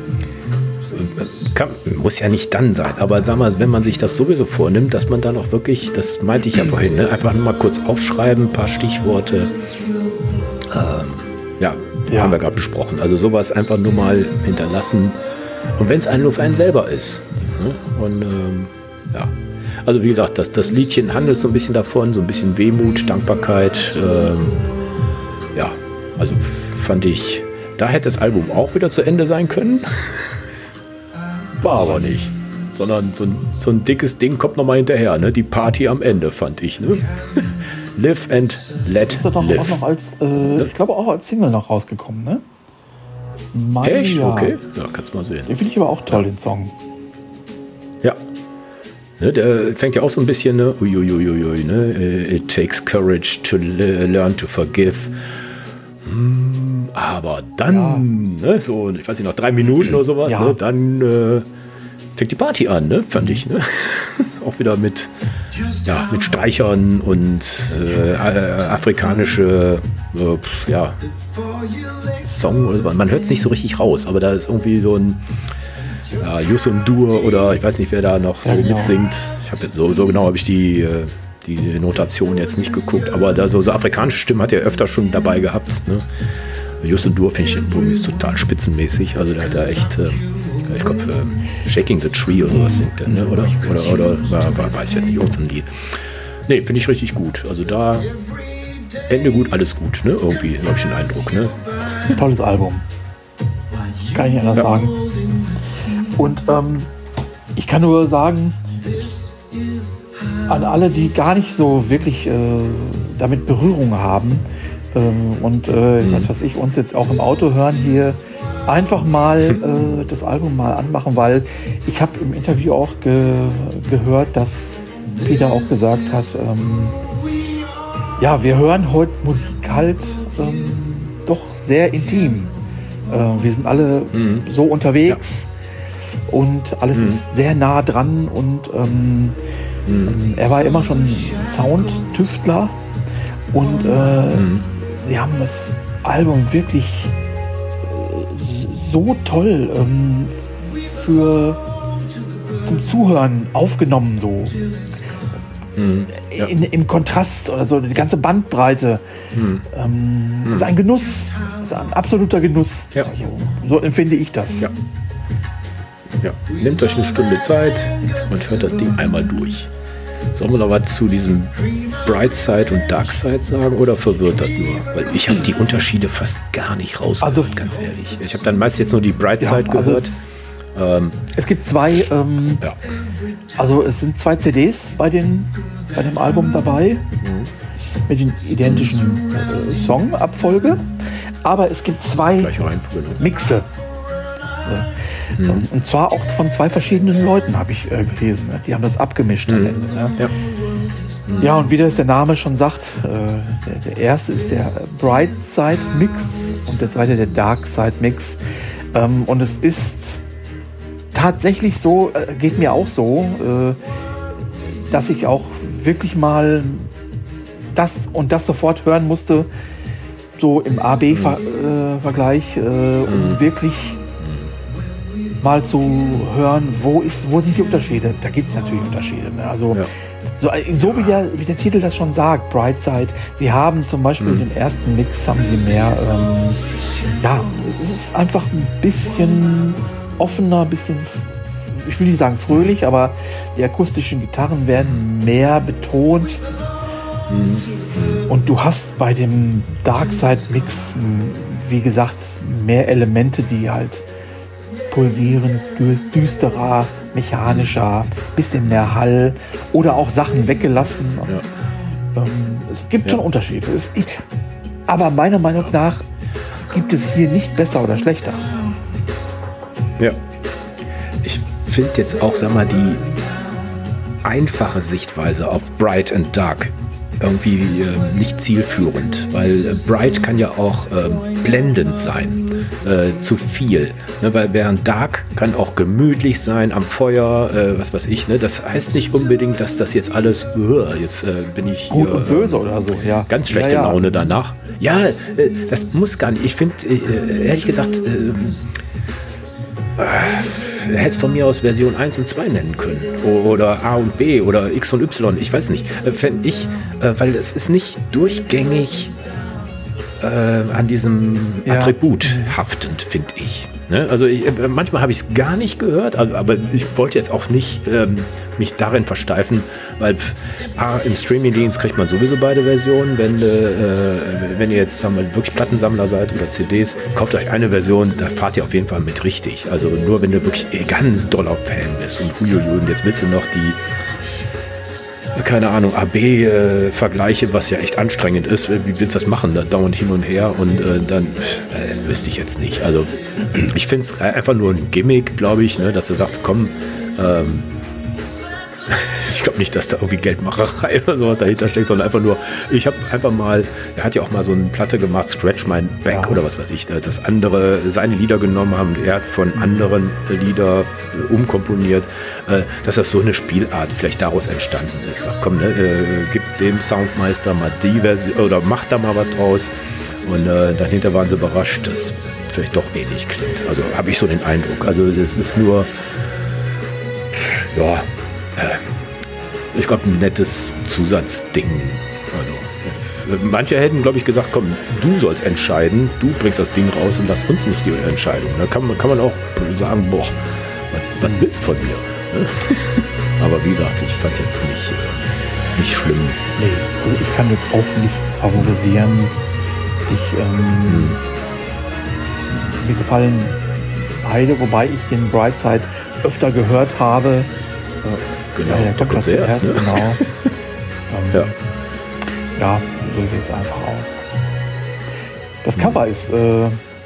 Kann, muss ja nicht dann sein, aber sag mal, wenn man sich das sowieso vornimmt, dass man dann auch wirklich, das meinte ich ja vorhin, ne, einfach nur mal kurz aufschreiben, ein paar Stichworte. Ähm, ja, ja, haben wir gerade besprochen. Also sowas einfach nur mal hinterlassen. Und wenn es einen nur für einen selber ist. Ne? Und ähm, ja. Also wie gesagt, das, das Liedchen handelt so ein bisschen davon, so ein bisschen Wehmut, Dankbarkeit. Ähm, ja, also fand ich, da hätte das Album auch wieder zu Ende sein können. War aber nicht. Sondern so ein, so ein dickes Ding kommt nochmal hinterher, ne? Die Party am Ende, fand ich. Ne? Live and let ist doch live. Auch noch als, äh, ne? Ich glaube auch als Single noch rausgekommen, ne? Meine Echt? Ja. Okay. Ja, kannst mal sehen. Den finde ich aber auch toll, den Song. Ja. Ne, der fängt ja auch so ein bisschen, ne? Uiuiuiui, ne? It takes courage to learn to forgive. Hm, aber dann, ja. ne, so, ich weiß nicht, noch drei Minuten oder sowas, ja. ne, dann äh, fängt die Party an, ne, fand ich. Ne? Auch wieder mit, ja, mit Streichern und äh, afrikanische äh, ja, Song oder so. Man hört es nicht so richtig raus, aber da ist irgendwie so ein ja, Youssou N'Dour oder ich weiß nicht, wer da noch so ja, genau. mitsingt. Ich habe jetzt so, so genau habe ich die, die Notation jetzt nicht geguckt, aber da so, so afrikanische Stimmen hat er öfter schon dabei gehabt. Ne? Justin Dur finde ich übrigens total spitzenmäßig. Also der hat da echt, äh, ich glaube, äh, Shaking the Tree oder sowas singt der, ne? Oder, oder, oder war, war, weiß ich jetzt nicht, irgendein Lied. Nee, finde ich richtig gut. Also da Ende gut, alles gut, ne? Irgendwie, habe ich den Eindruck, ne? Tolles Album. Kann ich nicht anders ja. sagen. Und ähm, ich kann nur sagen, an alle, die gar nicht so wirklich äh, damit Berührung haben ähm, und äh, mhm. was weiß ich, uns jetzt auch im Auto hören hier, einfach mal äh, das Album mal anmachen, weil ich habe im Interview auch ge gehört, dass Peter auch gesagt hat, ähm, ja, wir hören heute Musik halt ähm, doch sehr intim. Äh, wir sind alle mhm. so unterwegs ja. und alles mhm. ist sehr nah dran und ähm, mhm. er war immer schon Soundtüftler und äh, mhm. sie haben das Album wirklich so toll ähm, für zum Zuhören aufgenommen, so mhm. ja. in, im Kontrast oder so, die ganze Bandbreite. Mhm. Ähm, mhm. ist ein Genuss, ist ein absoluter Genuss. Ja. So, so empfinde ich das. Ja. Ja. Nehmt euch eine Stunde Zeit und hört das Ding einmal durch. Sollen wir noch was zu diesem Bright Side und Dark Side sagen oder verwirrt das nur? Weil ich habe die Unterschiede fast gar nicht rausgehört, also, ganz ehrlich. Ich habe dann meist jetzt nur die Bright Side ja, gehört. Also es, ähm, es gibt zwei, ähm, ja. also es sind zwei C Ds bei, den, bei dem Album dabei, mhm. mit den identischen äh, Songabfolge, aber es gibt zwei Mixe. Mhm. Und, und zwar auch von zwei verschiedenen Leuten, habe ich äh, gelesen. Ne? Die haben das abgemischt. Mhm. Am Ende, ne? Ja. Mhm. Ja, und wie das der Name schon sagt, äh, der, der erste ist der Bright Side Mix und der zweite der Dark Side Mix. Ähm, und es ist tatsächlich so, äh, geht mir auch so, äh, dass ich auch wirklich mal das und das sofort hören musste, so im A B-Vergleich, äh, äh, um mhm. wirklich mal zu hören, wo, ist, wo sind die Unterschiede? Da gibt es natürlich Unterschiede. Ne? Also ja. so, so wie, der, wie der Titel das schon sagt, Brightside, sie haben zum Beispiel mhm. den ersten Mix, haben sie mehr, ähm, ja, es ist einfach ein bisschen offener, ein bisschen, ich will nicht sagen fröhlich, aber die akustischen Gitarren werden mehr betont. Mhm. Und du hast bei dem Darkside Mix, wie gesagt, mehr Elemente, die halt pulsierend, düsterer, mechanischer, bisschen mehr Hall oder auch Sachen weggelassen. Ja. Ähm, es gibt ja. schon Unterschiede. Es, ich, aber meiner Meinung nach gibt es hier nicht besser oder schlechter. Ja. Ich finde jetzt auch, sag mal, die einfache Sichtweise auf Bright and Dark irgendwie äh, nicht zielführend, weil äh, Bright kann ja auch äh, blendend sein, äh, zu viel, ne? Weil während Dark kann auch gemütlich sein, am Feuer, äh, was weiß ich, ne? Das heißt nicht unbedingt, dass das jetzt alles, uh, jetzt äh, bin ich hier, gut und böse oder so, ja. Ganz schlechte ja, ja. Laune danach. Ja, äh, das muss gar nicht, ich finde, äh, ehrlich gesagt, äh, Er hätte es von mir aus Version eins und zwei nennen können. Oder A und B oder X und Y. Ich weiß nicht. Fände ich, weil es ist nicht durchgängig äh, an diesem ja. Attribut haftend, finde ich. Ne? Also ich, manchmal habe ich es gar nicht gehört, also, aber ich wollte jetzt auch nicht ähm, mich darin versteifen, weil pff, ah, im Streamingdienst kriegt man sowieso beide Versionen. Wenn, äh, wenn ihr jetzt sagen wir, wirklich Plattensammler seid oder C Ds, kauft euch eine Version, da fahrt ihr auf jeden Fall mit richtig. Also nur wenn du wirklich ganz doller Fan bist und huiuiui, und jetzt willst du noch die keine Ahnung, A B-Vergleiche, äh, was ja echt anstrengend ist. Wie willst du das machen? Da dauernd hin und her und äh, dann äh, wüsste ich jetzt nicht. Also ich finde es einfach nur ein Gimmick, glaube ich, ne, dass er sagt, komm, ähm, ich glaube nicht, dass da irgendwie Geldmacherei oder sowas dahinter steckt, sondern einfach nur, ich habe einfach mal, er hat ja auch mal so eine Platte gemacht, Scratch My Back ja. oder was weiß ich, dass andere seine Lieder genommen haben und er hat von anderen Lieder umkomponiert, dass das so eine Spielart vielleicht daraus entstanden ist. Sag, komm, ne, äh, gib dem Soundmeister mal die Version oder mach da mal was draus und äh, dahinter waren sie überrascht, dass vielleicht doch ähnlich klingt. Also habe ich so den Eindruck. Also das ist nur, ja, äh, ich glaube, ein nettes Zusatzding. Also, manche hätten, glaube ich, gesagt, komm, du sollst entscheiden, du bringst das Ding raus und lass uns nicht die Entscheidung. Da kann man, kann man auch sagen, boah, was, was willst du von mir? Aber wie gesagt, ich fand jetzt nicht, nicht schlimm. Nee, also ich kann jetzt auch nichts favorisieren. Ich, ähm, hm. mir gefallen beide, wobei ich den Brightside öfter gehört habe. Genau, ja, der kommt da zuerst, ne? Genau. ähm, ja. ja, so sieht es einfach aus. Das Cover hm. ist äh,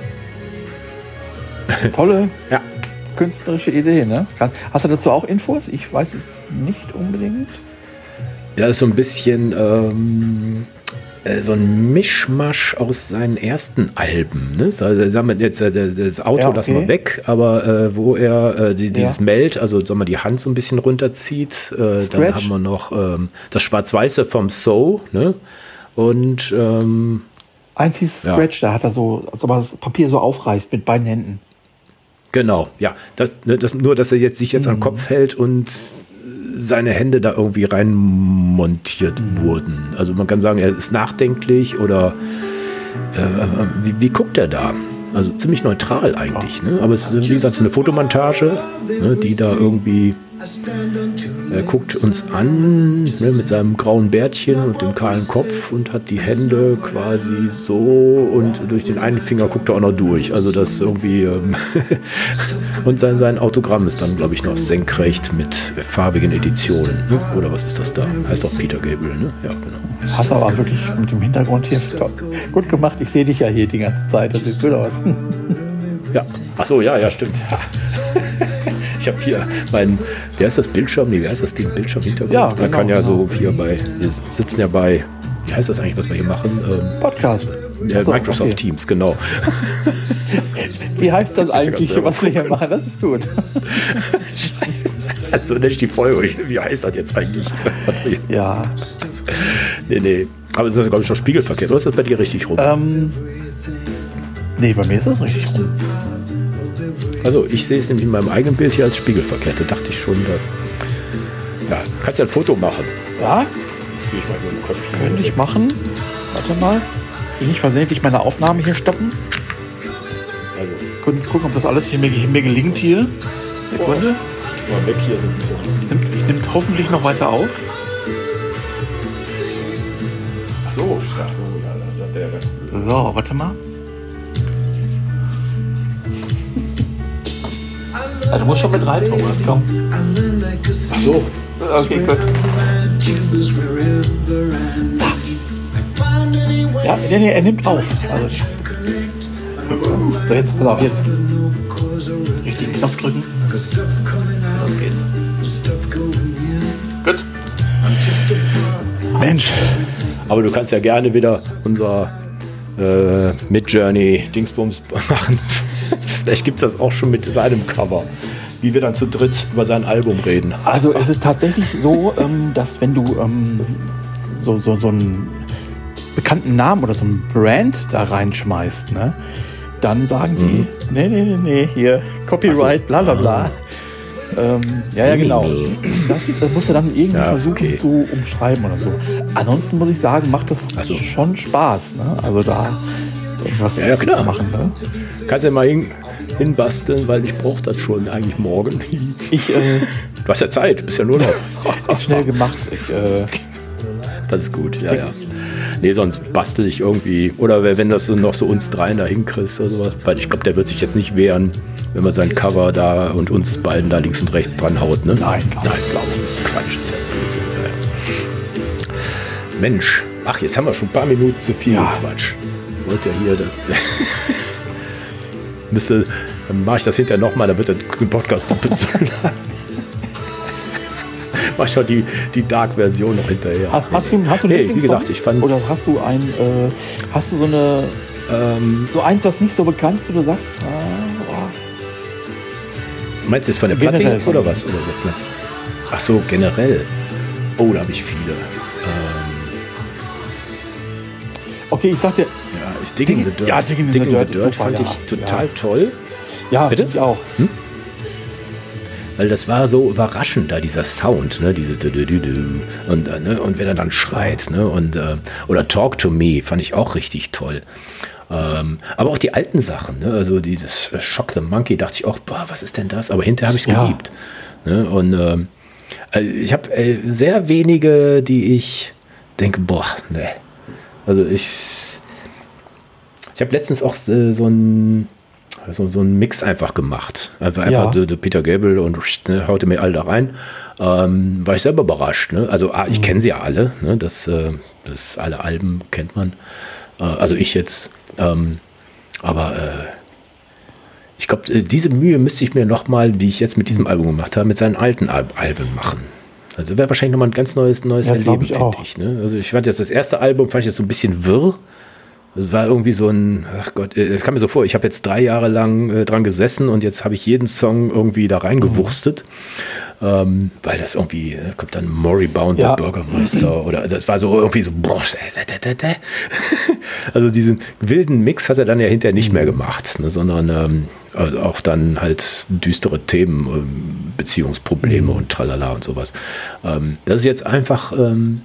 tolle ja. künstlerische Idee, ne? Hast du dazu auch Infos? Ich weiß es nicht unbedingt. Ja, das ist so ein bisschen ähm, äh, so ein Mischmasch aus seinen ersten Alben. Ne? Also, sagen wir jetzt, das Auto ja, okay. lassen wir weg, aber äh, wo er äh, die, dieses ja. Meld, also sagen wir, die Hand so ein bisschen runterzieht. Äh, dann haben wir noch ähm, das Schwarz-Weiße vom So, ne? Und ähm, eins hieß Scratch, ja. da hat er so, als ob er das Papier so aufreißt mit beiden Händen. Genau, ja. Das, ne, das, nur, dass er jetzt sich jetzt mhm. am Kopf hält und seine Hände da irgendwie rein montiert mhm. wurden. Also man kann sagen, er ist nachdenklich oder äh, wie, wie guckt er da? Also ziemlich neutral eigentlich, ne? Aber es ist, wie gesagt, eine Fotomontage, ne, die da irgendwie er guckt uns an, ne, mit seinem grauen Bärtchen und dem kahlen Kopf und hat die Hände quasi so und durch den einen Finger guckt er auch noch durch. Also das irgendwie ähm und sein, sein Autogramm ist dann, glaube ich, noch senkrecht mit farbigen Editionen. Ne? Oder was ist das da? Heißt auch Peter Gabriel, ne? Ja, genau. Hast aber wirklich mit dem Hintergrund hier gut gemacht. Ich sehe dich ja hier die ganze Zeit. Das sieht gut aus. Ja. Ach so, ja, ja, stimmt. Ich habe hier mein, wer ist das Bildschirm? Nee, wer ist das Ding? Bildschirm-Hintergrund? Ja, Man genau, kann ja genau. so hier bei, wir sitzen ja bei, wie heißt das eigentlich, was wir hier machen? Ähm, Podcast. Ja, so, Microsoft okay. Teams, genau. Wie heißt das, das eigentlich, was wir hier machen? Das ist gut. Scheiße. Also nenne ich die Folge. Wie heißt das jetzt eigentlich? Ja. Nee, nee. Aber das ist, glaube ich, noch spiegelverkehrt. Oder ist das bei dir richtig rum? Ähm, nee, bei mir ist das richtig rum. Also ich sehe es nämlich in meinem eigenen Bild hier als spiegelverkehrt. Da dachte ich schon, dass... Ja, kannst ja ein Foto machen. Ja? Gehe ich mal hier im Kopf. Könnte ich machen. Warte mal. Will ich versehentlich meine Aufnahme hier stoppen? Also. Gucken, gucken, ob das alles hier mir, mir gelingt hier. Sekunde. Oh, mal weg hier sind die. Ich nehme nehm hoffentlich noch weiter auf. Ach so, ach so, ja, der ganz blöd. So, warte mal. Also, du musst schon mit rein, Thomas, komm. Ach so. Okay, gut. Ja, nee, nee, er nimmt auf. Also, so, jetzt, pass auf, jetzt. Richtigen Knopf drücken. Los geht's. Gut. Mensch. Aber du kannst ja gerne wieder unser äh, Mid-Journey Dingsbums machen. Vielleicht gibt es das auch schon mit seinem Cover. Wie wir dann zu dritt über sein Album reden. Also es ist tatsächlich so, ähm, dass wenn du ähm, so, so, so einen bekannten Namen oder so einen Brand da reinschmeißt, ne, dann sagen die, mhm. nee, nee, nee, nee, hier, Copyright, so. bla bla bla. Ähm, ja, ja, genau. Das äh, musst du dann irgendwie ja, versuchen okay. zu umschreiben oder so. Ansonsten muss ich sagen, macht das so. schon Spaß, ne? Also da irgendwas ja, ja, zu machen. Ne? Kannst ja mal hin, hinbasteln, weil ich brauche das schon eigentlich morgen. Ich, äh, du hast ja Zeit, du bist ja nur noch. Ist schnell gemacht. Ich, äh, das ist gut, ja, ja. Nee, sonst bastel ich irgendwie, oder wenn das so noch so uns dreien da hinkriegst oder sowas, weil ich glaube, der wird sich jetzt nicht wehren, wenn man sein Cover da und uns beiden da links und rechts dran haut, ne? Nein, glaube Nein, glaube ich. Quatsch, ist ja Blödsinn. Ja. Mensch, ach, jetzt haben wir schon ein paar Minuten zu viel ja. Quatsch. Ich wollte ja hier, das müsste, dann mache ich das hinterher nochmal, dann wird der Podcast doppelt so lang. Mach ich auch die, die Dark-Version noch hinterher. Hast, hast du, hast du hey, wie gesagt, ich fand's. Oder hast du ein, äh, hast du so eine, ähm, so eins, was nicht so bekannt ist, wo du sagst, äh, oh. Meinst du jetzt von der Platte jetzt oder was? Oder was meinst du? Ach so, generell. Oh, da habe ich viele. Ähm, okay, ich sag dir. Ja, ich Dig in the Dirt. Ja, Dig in the Dirt, Dirt fand super, ich ja, total ja. toll. Ja, bitte? Ich auch. Hm? weil das war so überraschend, da dieser Sound, ne, dieses und, ne, und wenn er dann schreit, ne, und äh, oder Talk to Me fand ich auch richtig toll. Ähm, aber auch die alten Sachen, ne, also dieses Shock the Monkey, dachte ich auch, boah, was ist denn das? Aber hinterher habe ich es ja. geliebt. Ne, und ähm, also ich habe äh, sehr wenige, die ich denke, boah, ne. Also ich ich habe letztens auch äh, so ein So, so einen Mix einfach gemacht. Einfach, einfach ja. der Peter Gabriel und ne, haute mir all da rein. Ähm, war ich selber überrascht. Ne? Also ich mhm. kenne sie ja alle. Ne? Das, äh, das alle Alben kennt man. Äh, also ich jetzt. Ähm, aber äh, ich glaube, diese Mühe müsste ich mir nochmal, wie ich jetzt mit diesem Album gemacht habe, mit seinen alten Al- Alben machen. Also wäre wahrscheinlich nochmal ein ganz neues, neues ja, Erleben, finde ich. Ne? Also ich fand jetzt das erste Album, fand ich jetzt so ein bisschen wirr. Es war irgendwie so ein, ach Gott, es kam mir so vor, ich habe jetzt drei Jahre lang äh, dran gesessen und jetzt habe ich jeden Song irgendwie da reingewurstet, mhm. ähm, weil das irgendwie, äh, kommt dann Moribund, ja. der Bürgermeister, oder das war so irgendwie so, boah, also diesen wilden Mix hat er dann ja hinterher nicht mhm. mehr gemacht, ne, sondern ähm, also auch dann halt düstere Themen, ähm, Beziehungsprobleme mhm. und tralala und sowas. Ähm, das ist jetzt einfach... Ähm,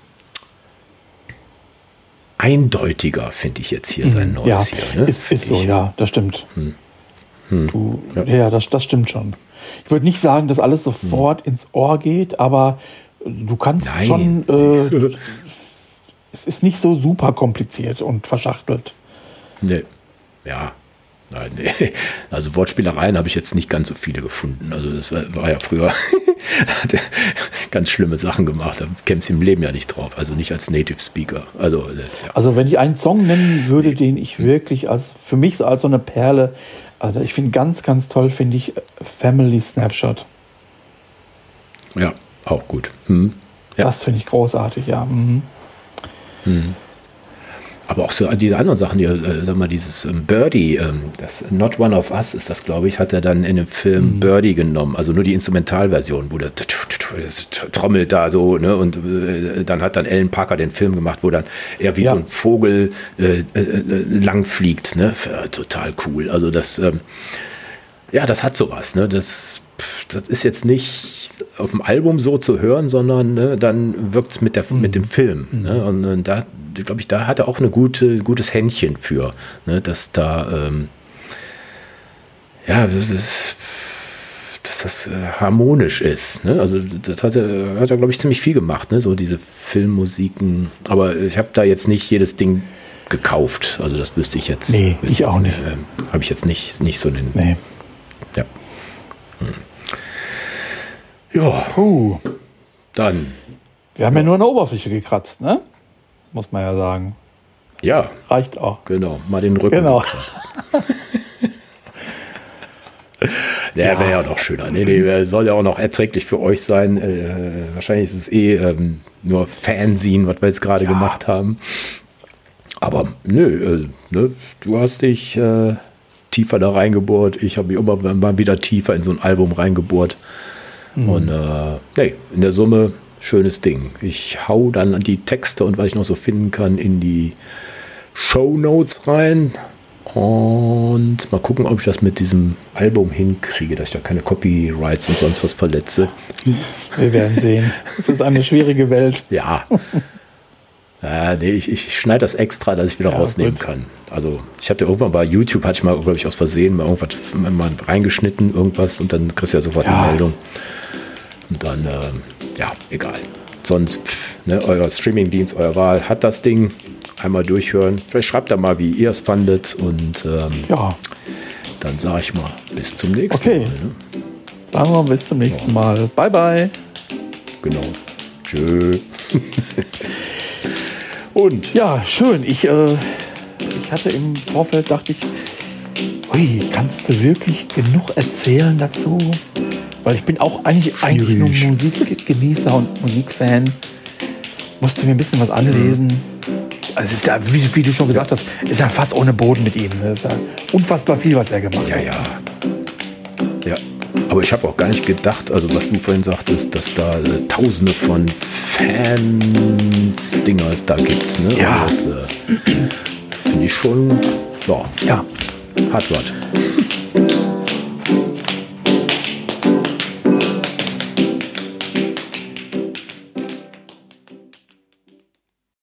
eindeutiger, finde ich jetzt hier sein neues ja, hier. Ne? Ist, ist so, ja, das stimmt. Hm. Hm. Du, ja, ja das, das stimmt schon. Ich würde nicht sagen, dass alles sofort hm. ins Ohr geht, aber du kannst Nein. schon, äh, es ist nicht so super kompliziert und verschachtelt. Nee, ja. Nein, nee. Also Wortspielereien habe ich jetzt nicht ganz so viele gefunden. Also das war, war ja früher, hat er ganz schlimme Sachen gemacht. Da kämpfst du im Leben ja nicht drauf. Also nicht als Native Speaker. Also, ja. also wenn ich einen Song nennen würde, nee. den ich wirklich als für mich so als so eine Perle, also ich finde ganz, ganz toll, finde ich Family Snapshot. Ja, auch gut. Hm. Ja. Das finde ich großartig, ja. Mhm. Hm. Aber auch so diese anderen Sachen, die, äh, sag mal, dieses ähm, Birdie, ähm, das Not One of Us ist das, glaube ich, hat er dann in dem Film mhm. Birdie genommen, also nur die Instrumentalversion, wo das, das trommelt da so, ne, und äh, dann hat dann Alan Parker den Film gemacht, wo dann er wie ja. so ein Vogel äh, äh, lang fliegt, ne, total cool, also das, ähm, ja, das hat sowas, ne, das, das ist jetzt nicht auf dem Album so zu hören, sondern ne, dann wirkt es mit, der, mhm. mit dem Film, mhm. ne, und, und da glaube ich, da hat er auch ein gute, gutes Händchen für, ne, dass da, ähm, ja, das ist, dass das äh, harmonisch ist, ne? Also das hat er, hat er glaube ich, ziemlich viel gemacht, ne? So diese Filmmusiken, aber ich habe da jetzt nicht jedes Ding gekauft, also das wüsste ich jetzt. Nee, ich jetzt, auch nicht. Äh, habe ich jetzt nicht, nicht so den. Nee. Ja. Hm. Ja. Puh. Dann. Wir haben ja nur eine Oberfläche gekratzt, ne? Muss man ja sagen. Ja. Reicht auch. Genau, mal den Rücken genau. gekratzt. Der ja. wäre ja noch schöner. Nee, nee, soll ja auch noch erträglich für euch sein. Äh, wahrscheinlich ist es eh ähm, nur Fanzine, was wir jetzt gerade ja. gemacht haben. Aber nö, äh, ne, du hast dich äh, tiefer da reingebohrt. Ich habe mich immer mal wieder tiefer in so ein Album reingebohrt. Mhm. Und äh, nee, in der Summe schönes Ding. Ich hau dann die Texte und was ich noch so finden kann in die Shownotes rein. Und mal gucken, ob ich das mit diesem Album hinkriege, dass ich da keine Copyrights und sonst was verletze. Wir werden sehen. Es ist eine schwierige Welt. Ja. Ja, nee, ich, ich schneide das extra, dass ich wieder ja, rausnehmen gut. kann. Also ich hatte irgendwann bei YouTube, hatte ich mal, glaube ich, aus Versehen mal irgendwas mal reingeschnitten, irgendwas, und dann kriegst du ja sofort ja. eine Meldung. Und dann, ähm, ja, egal. Sonst, pff, ne, euer Streamingdienst, euer Wahl hat das Ding. Einmal durchhören. Vielleicht schreibt da mal, wie ihr es fandet. Und ähm, ja. dann sage ich mal, bis zum nächsten okay. Mal. Ne? Sagen wir bis zum nächsten ja. Mal. Bye, bye. Genau. Tschö. Und? Ja, schön. Ich, äh, ich hatte im Vorfeld, dachte ich, ui, kannst du wirklich genug erzählen dazu? Weil ich bin auch eigentlich, eigentlich nur Musikgenießer und Musikfan. Musste mir ein bisschen was anlesen. Mhm. Also es ist ja, wie, wie du schon gesagt hast, ist ja fast ohne Boden mit ihm. Das ist ja unfassbar viel, was er gemacht ja, hat. Ja, ja. Ja, aber ich habe auch gar nicht gedacht, also was du vorhin sagtest, dass da äh, tausende von Fans-Dinger es da gibt. Ne? Ja. Das äh, finde ich schon, ja, ja. hat was.